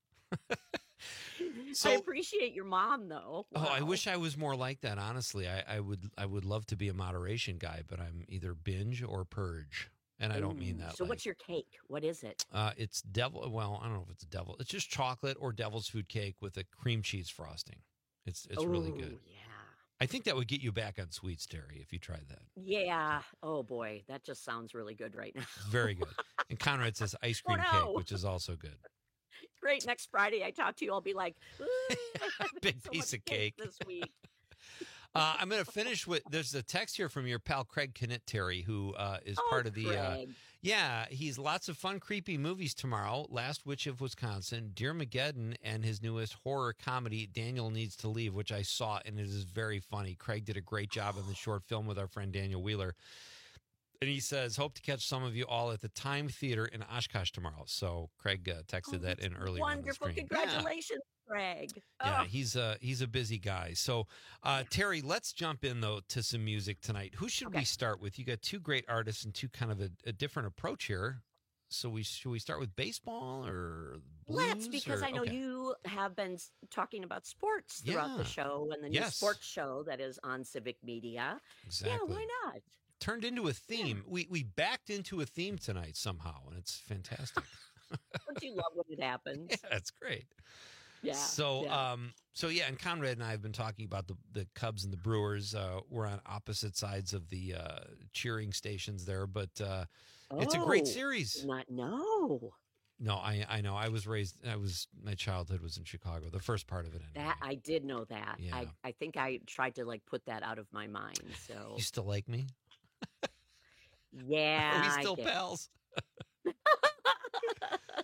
I So, appreciate your mom, though. oh, I Wow. wish I was more like that. Honestly, I, I would I would love to be a moderation guy, but I'm either binge or purge, and I don't mean Ooh, that. So, like, what's your cake? What is it? Uh, it's devil. Well, I don't know if it's devil. It's just chocolate or devil's food cake with a cream cheese frosting. It's it's really good. Oh, yeah. I think that would get you back on sweets, Terry, if you tried that. Yeah. Oh, boy. That just sounds really good right now. Very good. And Conrad says ice Oh, cream no. cake, which is also good. Great. Next Friday, I talk to you. I'll be like, "Ooh, I had Big so piece much of cake. this week." Uh, I'm going to finish with there's a text here from your pal Craig Knitt, Terry, who uh, is Oh, part of the. Uh, Craig. yeah, he's lots of fun, creepy movies tomorrow. Last Witch of Wisconsin, Dear Mageddon, and his newest horror comedy, Daniel Needs to Leave, which I saw, and it is very funny. Craig did a great job in the short film with our friend Daniel Wheeler. And he says, hope to catch some of you all at the Time Theater in Oshkosh tomorrow. So Craig uh, texted Oh, that that's in earlier wonderful. on the screen. Yeah. Congratulations, Craig. Yeah, Oh, he's a he's a busy guy. So, uh, Terry, let's jump in though to some music tonight. Who should Okay. we start with? You got two great artists and two kind of a, a different approach here. So we should we start with baseball or blues? let's, because or- I know okay. you have been s- talking about sports throughout Yeah. the show and the new Yes. sports show that is on Civic Media. Exactly. Yeah, why not? Turned into a theme. We we backed into a theme tonight somehow, and it's fantastic. Don't you love when it happens? Yeah, that's great. Yeah. So, yeah. um, so yeah, and Conrad and I have been talking about the the Cubs and the Brewers. Uh, we're on opposite sides of the uh, cheering stations there, but uh, it's a great Oh, series. did not know. No, I I know. I was raised. I was my childhood was in Chicago. The first part of it. Anyway. That I did know that. Yeah. I, I think I tried to like put that out of my mind. So You still like me? yeah, Are we I still get- pals?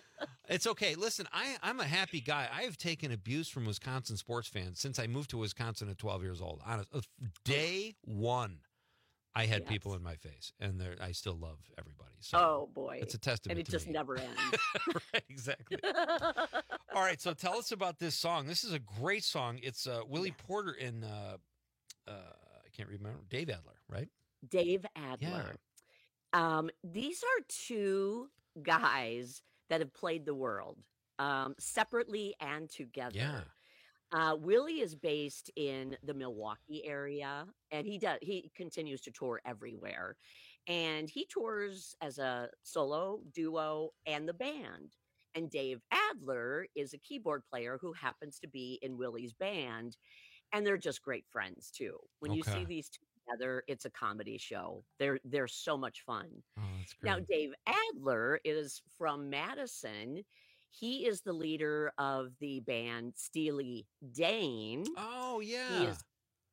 It's okay. Listen, I, I'm a happy guy. I have taken abuse from Wisconsin sports fans since I moved to Wisconsin at twelve years old. On a, day one, I had Yes. people in my face, and they're- I still love everybody. So Oh boy, it's a testament and it to just me. never ends. Right, exactly. All right, so tell us about this song. This is a great song. It's uh, Willie Porter and uh, uh, I can't remember Dave Adler, right? Dave Adler. Um, these are two guys that have played the world um, separately and together. Yeah. Uh, Willie is based in the Milwaukee area, and he does he continues to tour everywhere, and he tours as a solo, duo, and the band. And Dave Adler is a keyboard player who happens to be in Willie's band, and they're just great friends too. When you see Okay. these two together, it's a comedy show. They're they're so much fun. Oh, that's Now, great. Dave Adler is from Madison. He is the leader of the band Steely Dane. Oh, He yeah. is,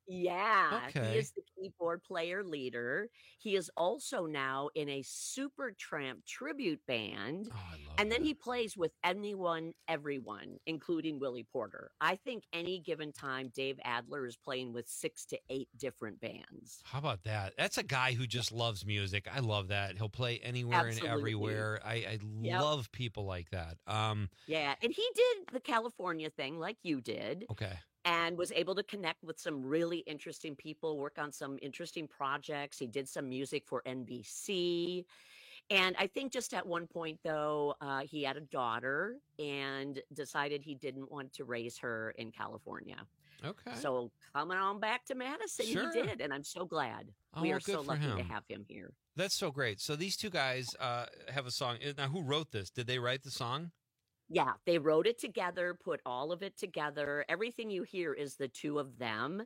yeah, he Okay. is the keyboard player leader. He is also now in a Supertramp tribute band. Oh, And then he plays with anyone, everyone, including Willie Porter. I think any given time, Dave Adler is playing with six to eight different bands. How about that? That's a guy who just loves music. I love that. He'll play anywhere Absolutely. and everywhere. I, I Yep. love people like that. Um, Yeah, and he did the California thing like you did. okay. And was able to connect with some really interesting people, work on some interesting projects. He did some music for N B C. And I think just at one point, though, uh, he had a daughter and decided he didn't want to raise her in California. Okay. So coming on back to Madison, Sure. he did. And I'm so glad. Oh, we well, are so good for lucky to him. have him here. That's so great. So these two guys uh, have a song. Now, who wrote this? Did they write the song? Yeah, they wrote it together, put all of it together. Everything you hear is the two of them.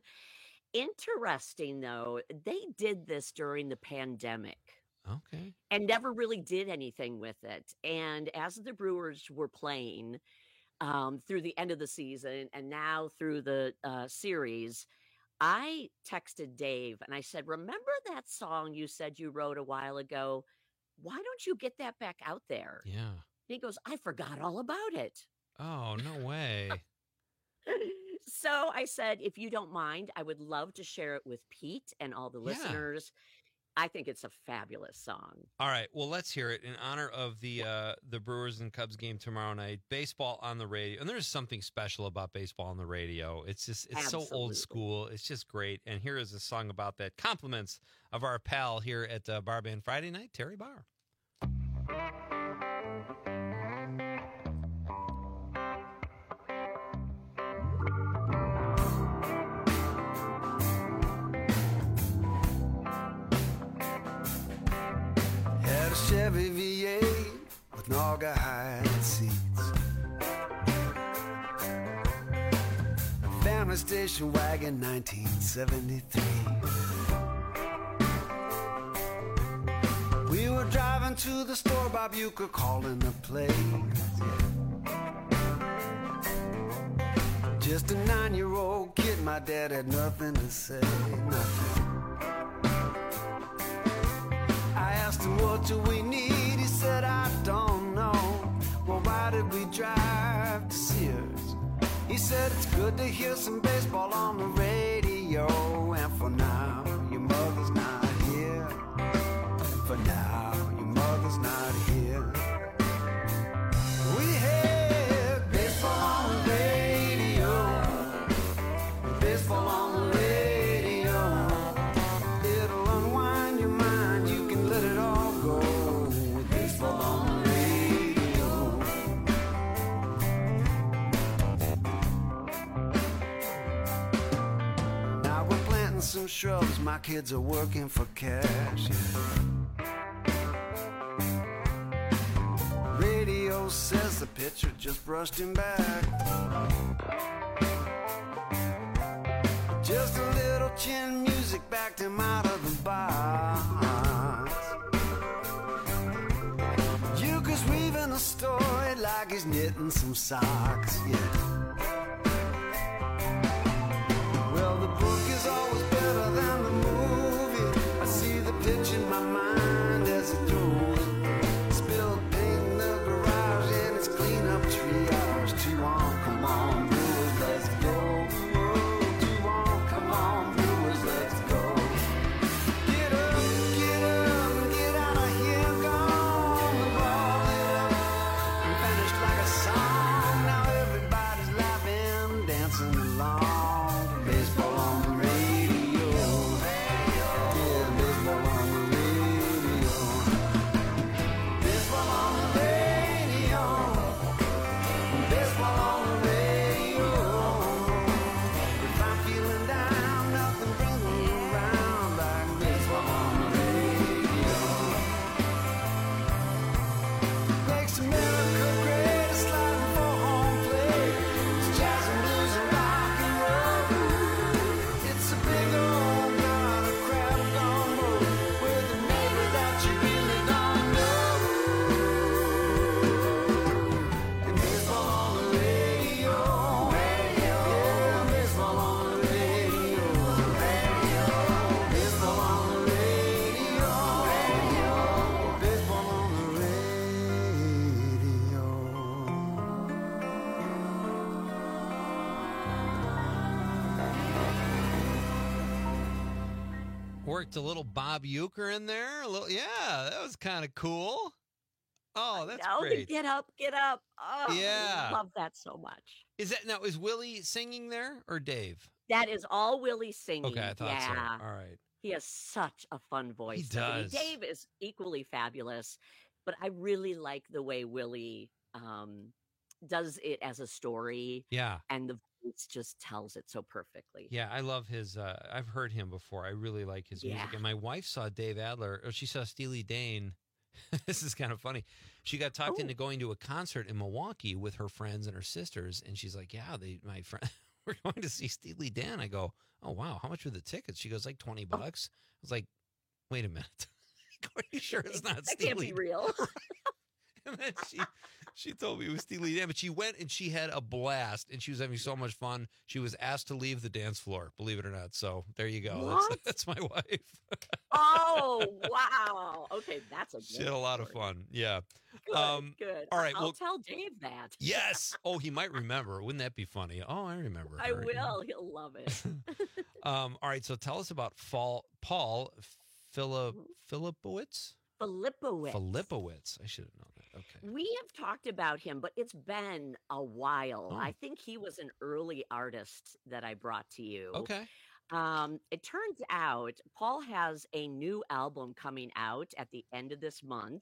Interesting, though, they did this during the pandemic Okay. and never really did anything with it. And as the Brewers were playing um, through the end of the season and now through the uh, series, I texted Dave and I said, remember that song you said you wrote a while ago? Why don't you get that back out there? Yeah. He goes, I forgot all about it. Oh, no way. So I said, if you don't mind, I would love to share it with Pete and all the Yeah. listeners. I think it's a fabulous song. All right. Well, let's hear it in honor of the uh, the Brewers and Cubs game tomorrow night. Baseball on the radio, and there's something special about baseball on the radio. It's just it's so Absolutely. old school. It's just great. And here is a song about that. Compliments of our pal here at uh, Bar Band Friday night, Terry Barr. Had a Chevy V eight with Naugahyde seats, a family station wagon, nineteen seventy-three. We were driving to the store, Bob Euchre calling the place. Just a nine-year-old kid, my dad had nothing to say, nothing. I asked him, what do we need? He said, I don't know. Well, why did we drive to Sears? He said, it's good to hear some baseball on the radio. And for now, your mother's not here. For now, your mother's not here. We had baseball on the radio. Baseball on the radio. It'll unwind your mind. You can let it all go with baseball on the radio. Now we're planting some shrubs. My kids are working for cash. Radio says the pitcher just brushed him back. Just a little chin music backed him out of the box. Euchre's weaving a story like he's knitting some socks, yeah. Well, the book is always better than the movie. I see the pitch in my mind as it throws. Spilled paint in the garage and it's clean Worked a little Bob Uecker in there. A little, yeah, that was kind of cool. Oh, that's no, great. Get up, get up. Oh, Yeah. I love that so much. Is that now? Is Willie singing there or Dave? That is all Willie singing. Okay, I thought yeah. so. All right. He has such a fun voice. He I mean, does. Dave is equally fabulous, but I really like the way Willie um, does it as a story. Yeah. And the voice just tells it so perfectly. Yeah, I love his. Uh, I've heard him before. I really like his music. Yeah. And my wife saw Dave Adler. Or she saw Steely Dan. This is kind of funny. She got talked Oh. into going to a concert in Milwaukee with her friends and her sisters, and she's like, "Yeah, they, my friend, we're going to see Steely Dan." I go, "Oh wow, how much were the tickets?" She goes, "Like twenty bucks." I was like, "Wait a minute, are you sure it's not That Steely can't be real. And then she she told me it was Steely Dan, but she went and she had a blast, and she was having so much fun. She was asked to leave the dance floor, believe it or not. So there you go. What? That's, that's my wife. Oh, wow. Okay, that's a good She had a lot of story. fun. Yeah. Good, Um, good. all right, I'll well- tell Dave that. Yes. Oh, he might remember. Wouldn't that be funny? Oh, I remember. I her. will. He'll love it. Um, all right. So tell us about Fall, Paul Philip Philippowitz. Filippowitz. Philippowitz. I should have known that. Okay. We have talked about him, but it's been a while. Oh. I think he was an early artist that I brought to you. Okay. Um, it turns out Paul has a new album coming out at the end of this month.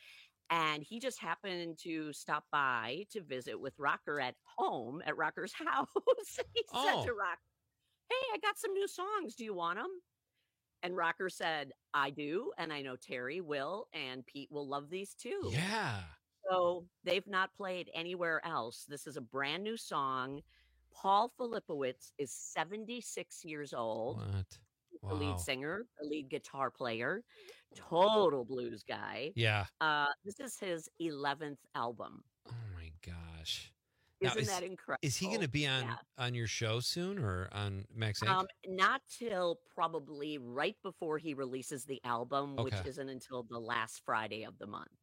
And he just happened to stop by to visit with Rocker at home at Rocker's house. He Oh. said to Rocker, "Hey, I got some new songs. Do you want them?" And Rocker said, "I do. And I know Terry will, and Pete will love these too." Yeah. So they've not played anywhere else. This is a brand new song. Paul Filippowitz is seventy-six years old. What? The Wow. lead singer, the lead guitar player, total blues guy. Yeah. Uh, this is his eleventh album. Oh my gosh. Now, Isn't is, that incredible? Is he going to be on Yeah. on your show soon or on Max Inc? Um, not till probably right before he releases the album, which Okay. isn't until the last Friday of the month.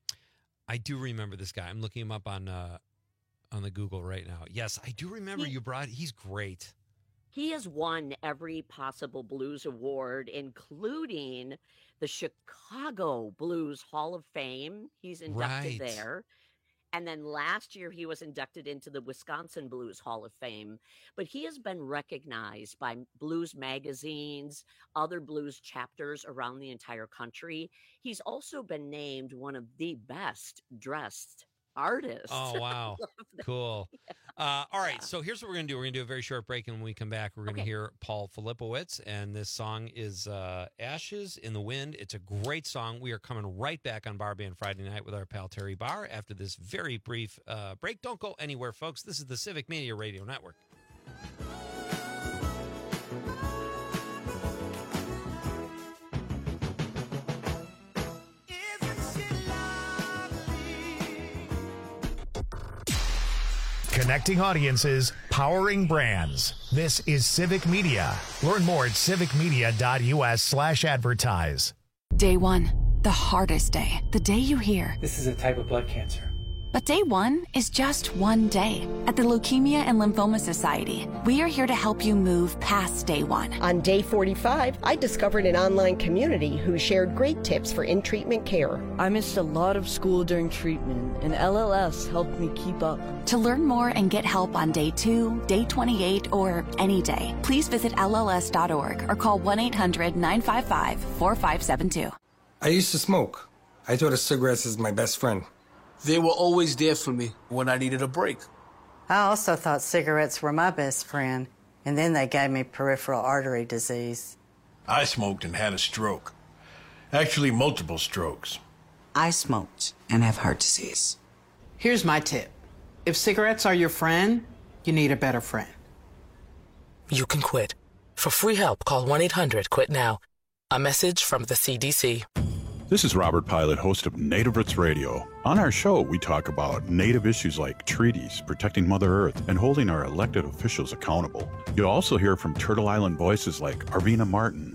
I do remember this guy. I'm looking him up on uh, on the Google right now. Yes, I do remember He- you brought. He's great. He has won every possible blues award, including the Chicago Blues Hall of Fame. He's inducted Right. there. And then last year, he was inducted into the Wisconsin Blues Hall of Fame. But he has been recognized by blues magazines, other blues chapters around the entire country. He's also been named one of the best dressed artists. Oh wow, Love that. cool. Uh, all right, so here's what we're gonna do. We're gonna do a very short break, and when we come back, we're gonna Okay. hear Paul Filippowitz, and this song is uh, "Ashes in the Wind." It's a great song. We are coming right back on Bar Band Friday night with our pal Terry Barr after this very brief uh, break. Don't go anywhere, folks. This is the Civic Media Radio Network. Connecting audiences, powering brands. This is Civic Media. Learn more at civicmedia.us slash advertise. Day one, the hardest day. The day you hear. This is a type of blood cancer. But day one is just one day. At the Leukemia and Lymphoma Society, we are here to help you move past day one. On day forty-five, I discovered an online community who shared great tips for in-treatment care. I missed a lot of school during treatment, and L L S helped me keep up. To learn more and get help on day two, day twenty-eight, or any day, please visit L L S dot org or call one eight hundred nine five five four five seven two. I used to smoke. I thought of cigarettes as my best friend. They were always there for me when I needed a break. I also thought cigarettes were my best friend, and then they gave me peripheral artery disease. I smoked and had a stroke. Actually, multiple strokes. I smoked and have heart disease. Here's my tip. If cigarettes are your friend, you need a better friend. You can quit. For free help, call one eight hundred quit now. A message from the C D C. This is Robert Pilot, host of Native Roots Radio. On our show, we talk about Native issues like treaties, protecting Mother Earth, and holding our elected officials accountable. You'll also hear from Turtle Island voices like Arvina Martin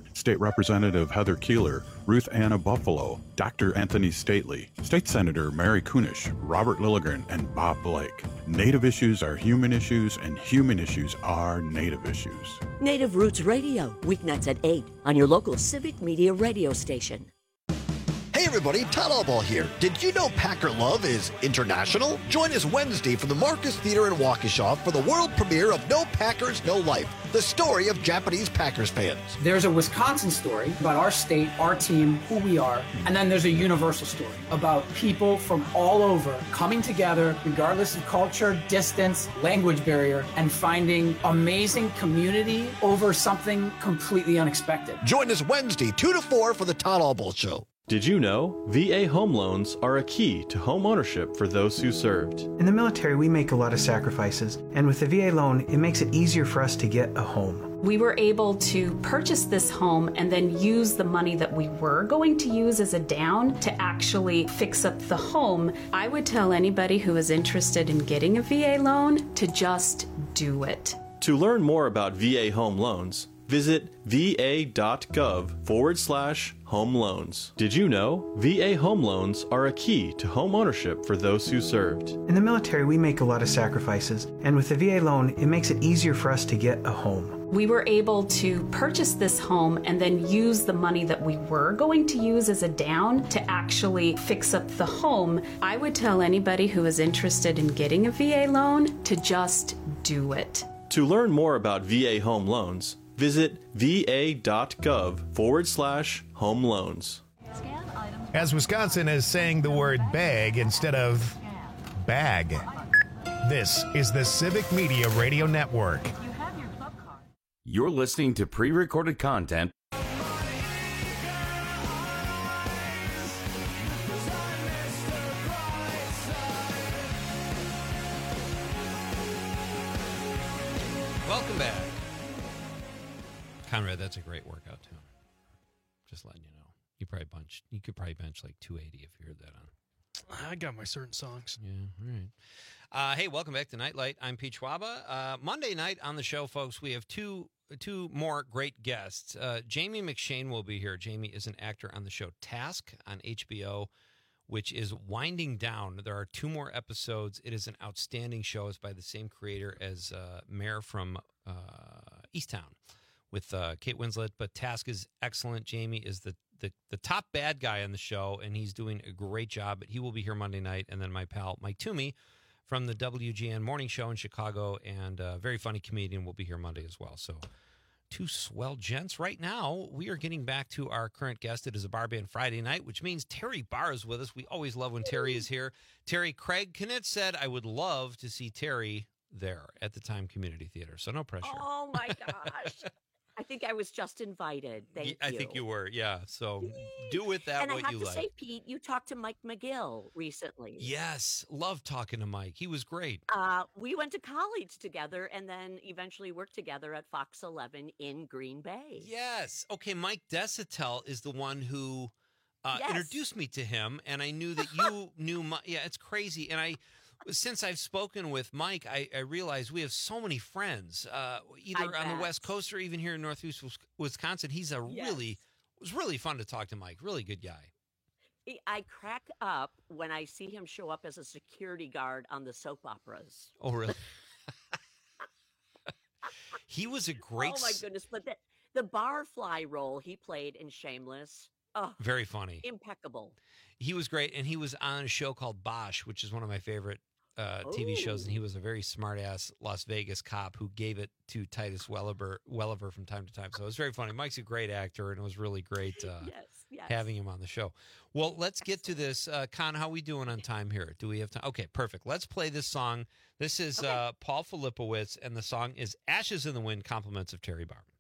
State Representative Heather Keeler, Ruth Anna Buffalo, Doctor Anthony Stately, State Senator Mary Kunesh, Robert Lilligren, and Bob Blake. Native issues are human issues, and human issues are Native issues. Native Roots Radio, weeknights at eight on your local Civic Media radio station. Hey everybody, Todd Allball here. Did you know Packer Love is international? Join us Wednesday from the Marcus Theater in Waukesha for the world premiere of No Packers, No Life, the story of Japanese Packers fans. There's a Wisconsin story about our state, our team, who we are, and then there's a universal story about people from all over coming together, regardless of culture, distance, language barrier, and finding amazing community over something completely unexpected. Join us Wednesday, two to four for the Todd Allball Show. Did you know V A home loans are a key to home ownership for those who served? In the military, we make a lot of sacrifices, and with the V A loan, it makes it easier for us to get a home. We were able to purchase this home and then use the money that we were going to use as a down to actually fix up the home. I would tell anybody who is interested in getting a V A loan to just do it. To learn more about V A home loans, visit va.gov forward slash home loans. Did you know V A home loans are a key to home ownership for those who served? In the military, we make a lot of sacrifices, and with the V A loan, it makes it easier for us to get a home. We were able to purchase this home and then use the money that we were going to use as a down to actually fix up the home. I would tell anybody who is interested in getting a V A loan to just do it. To learn more about V A home loans, visit va.gov forward slash home loans. As Wisconsin is saying the word bag instead of bag. This is the Civic Media Radio Network. You're listening to pre-recorded content. Welcome back. Conrad, that's a great workout too. Just letting you know. You probably bunch you could probably bench like two eighty if you heard that on. I got my certain songs. Yeah, all right. Uh, hey, welcome back to Nightlight. I'm Pete Schwaba. Uh, Monday night on the show, folks, we have two two more great guests. Uh, Jamie McShane will be here. Jamie is an actor on the show Task on H B O, which is winding down. There are two more episodes. It is an outstanding show. It's by the same creator as uh, Mayor from uh, Easttown with uh, Kate Winslet. But Task is excellent. Jamie is the, the, the top bad guy on the show, and he's doing a great job. But he will be here Monday night. And then my pal Mike Toomey from the W G N Morning Show in Chicago, and a very funny comedian, will be here Monday as well. So two swell gents. Right now, we are getting back to our current guest. It is a Bar Band Friday night, which means Terry Barr is with us. We always love when Terry is here. Terry, Craig Knitz said, I would love to see Terry there at the Time Community Theater. So no pressure. Oh, my gosh. I think I was just invited. Thank I you. think you were, yeah. So do with that and what I have you to like. say, Pete, you talked to Mike McGill recently. Yes, love talking to Mike. He was great. Uh, we went to college together and then eventually worked together at Fox eleven in Green Bay. Yes. Okay, Mike Desitel is the one who uh, Yes. introduced me to him, and I knew that you knew Mike. Yeah, it's crazy. And I, since I've spoken with Mike, I, I realize we have so many friends, uh, either I on the bet. West Coast or even here in Northeast Wis- Wisconsin. He's a Yes. really, it was really fun to talk to Mike. Really good guy. I crack up when I see him show up as a security guard on the soap operas. Oh, really? He was a great. Oh my s- goodness! But the, the barfly role he played in Shameless, oh, Very funny. impeccable. He was great, and he was on a show called Bosch, which is one of my favorite uh, T V shows, and he was a very smart-ass Las Vegas cop who gave it to Titus Welliver, Welliver from time to time. So it was very funny. Mike's a great actor, and it was really great uh, Yes, yes. having him on the show. Well, let's get to this. Uh, Con, how we doing on time here? Do we have time? Okay, perfect. Let's play this song. This is uh, Paul Filipowicz, and the song is Ashes in the Wind, compliments of Terry Barr.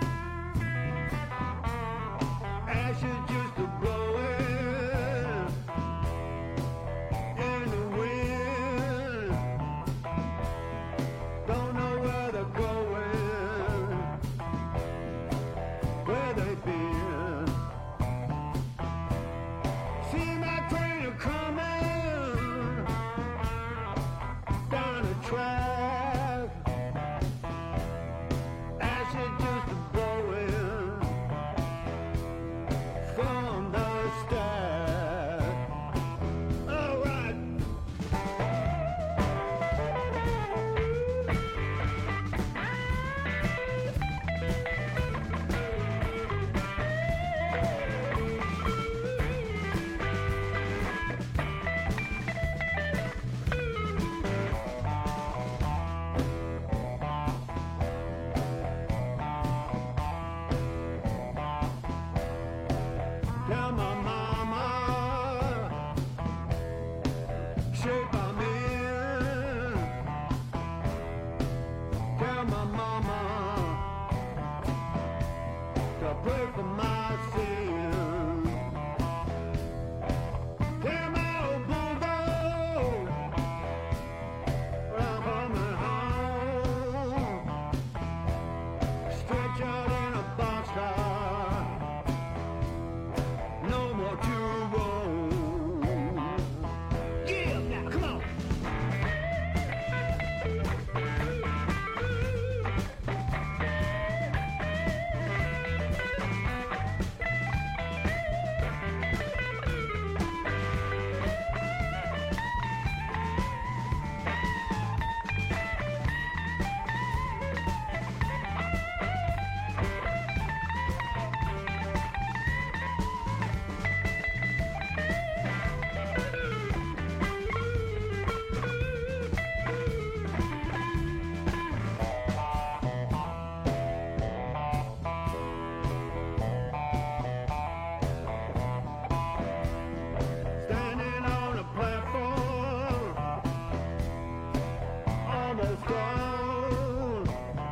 Ashes just a blowing crack. Acid just blowing from the stack. All right. Tell my mama, shape I'm in. Tell my mama to pray for my sins. Tell my old bulldog I'm coming home. Stretch out in a boxcar. No more turbo. Yeah, now come on. Standing on a platform, almost gone.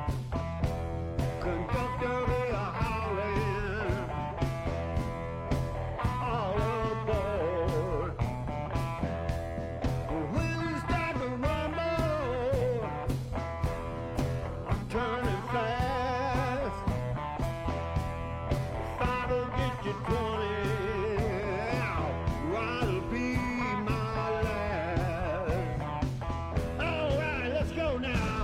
Conductor, they are howling, all aboard. When we start to rumble, I'm turning fast. Five will get you twenty. I'll be my last. All right, let's go now.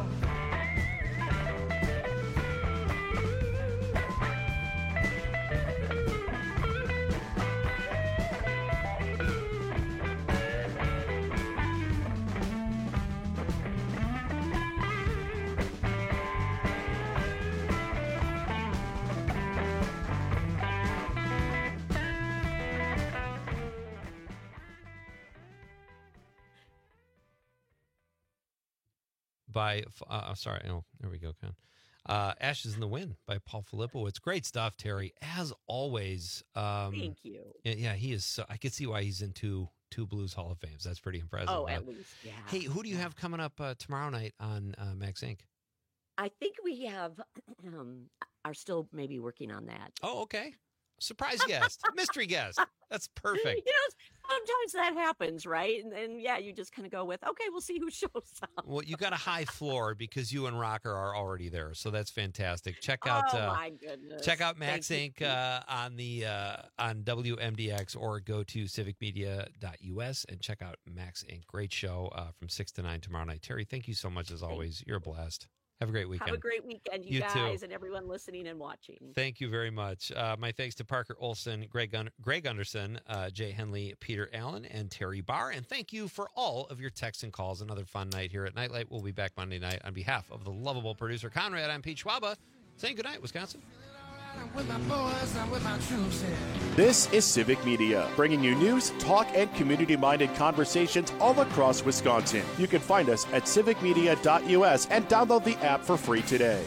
By uh, sorry, oh, there we go, Con. Uh, Ashes in the Wind by Paul Filippo. It's great stuff, Terry. As always. Um, Thank you. Yeah, he is. So, I could see why he's in two two Blues Hall of Fames. That's pretty impressive. Oh, But, at least, yeah. Hey, who do you have coming up uh, tomorrow night on uh, Max Incorporated? I think we have, um, are still maybe working on that. Oh, okay. Surprise guest, mystery guest. That's perfect. You know, sometimes that happens, right? And, and yeah, you just kind of go with, okay, we'll see who shows up. Well, you got a high floor because you and Rocker are already there, so that's fantastic. Check out, oh uh, my goodness, check out Max Thank Incorporated uh, on the uh, on W M D X or go to civic media dot U S and check out Max Incorporated. Great show uh, from six to nine tomorrow night. Terry, thank you so much as always. You're a blast. Have a great weekend. Have a great weekend, you, You guys, too. and everyone listening and watching. Thank you very much. Uh, my thanks to Parker Olson, Greg Un- Greg Underson, uh, Jay Henley, Peter Allen, and Terry Barr. And thank you for all of your texts and calls. Another fun night here at Nightlight. We'll be back Monday night. On behalf of the lovable producer Conrad, I'm Pete Schwaba, saying good night, Wisconsin. With my boys, I'm with my troops here. This is Civic Media, bringing you news, talk, and community-minded conversations all across Wisconsin. You can find us at civic media dot U S and download the app for free today.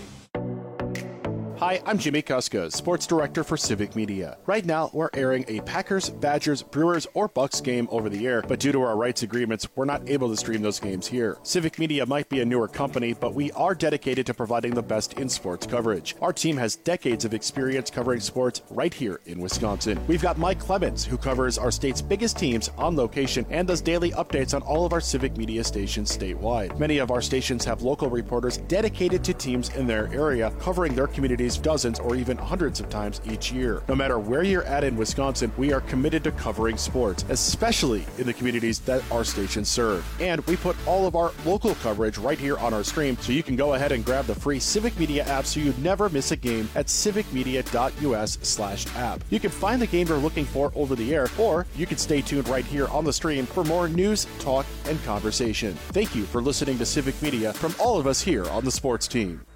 Hi, I'm Jimmy Kuska, Sports Director for Civic Media. Right now, we're airing a Packers, Badgers, Brewers, or Bucks game over the air, but due to our rights agreements, we're not able to stream those games here. Civic Media might be a newer company, but we are dedicated to providing the best in sports coverage. Our team has decades of experience covering sports right here in Wisconsin. We've got Mike Clemens, who covers our state's biggest teams on location and does daily updates on all of our Civic Media stations statewide. Many of our stations have local reporters dedicated to teams in their area, covering their communities communities dozens or even hundreds of times each year. No matter where you're at in Wisconsin, we are committed to covering sports, especially in the communities that our stations serve. And we put all of our local coverage right here on our stream, so you can go ahead and grab the free Civic Media app so you never miss a game at civicmedia.us slash app. You can find the game you're looking for over the air, or you can stay tuned right here on the stream for more news, talk, and conversation. Thank you for listening to Civic Media from all of us here on the sports team.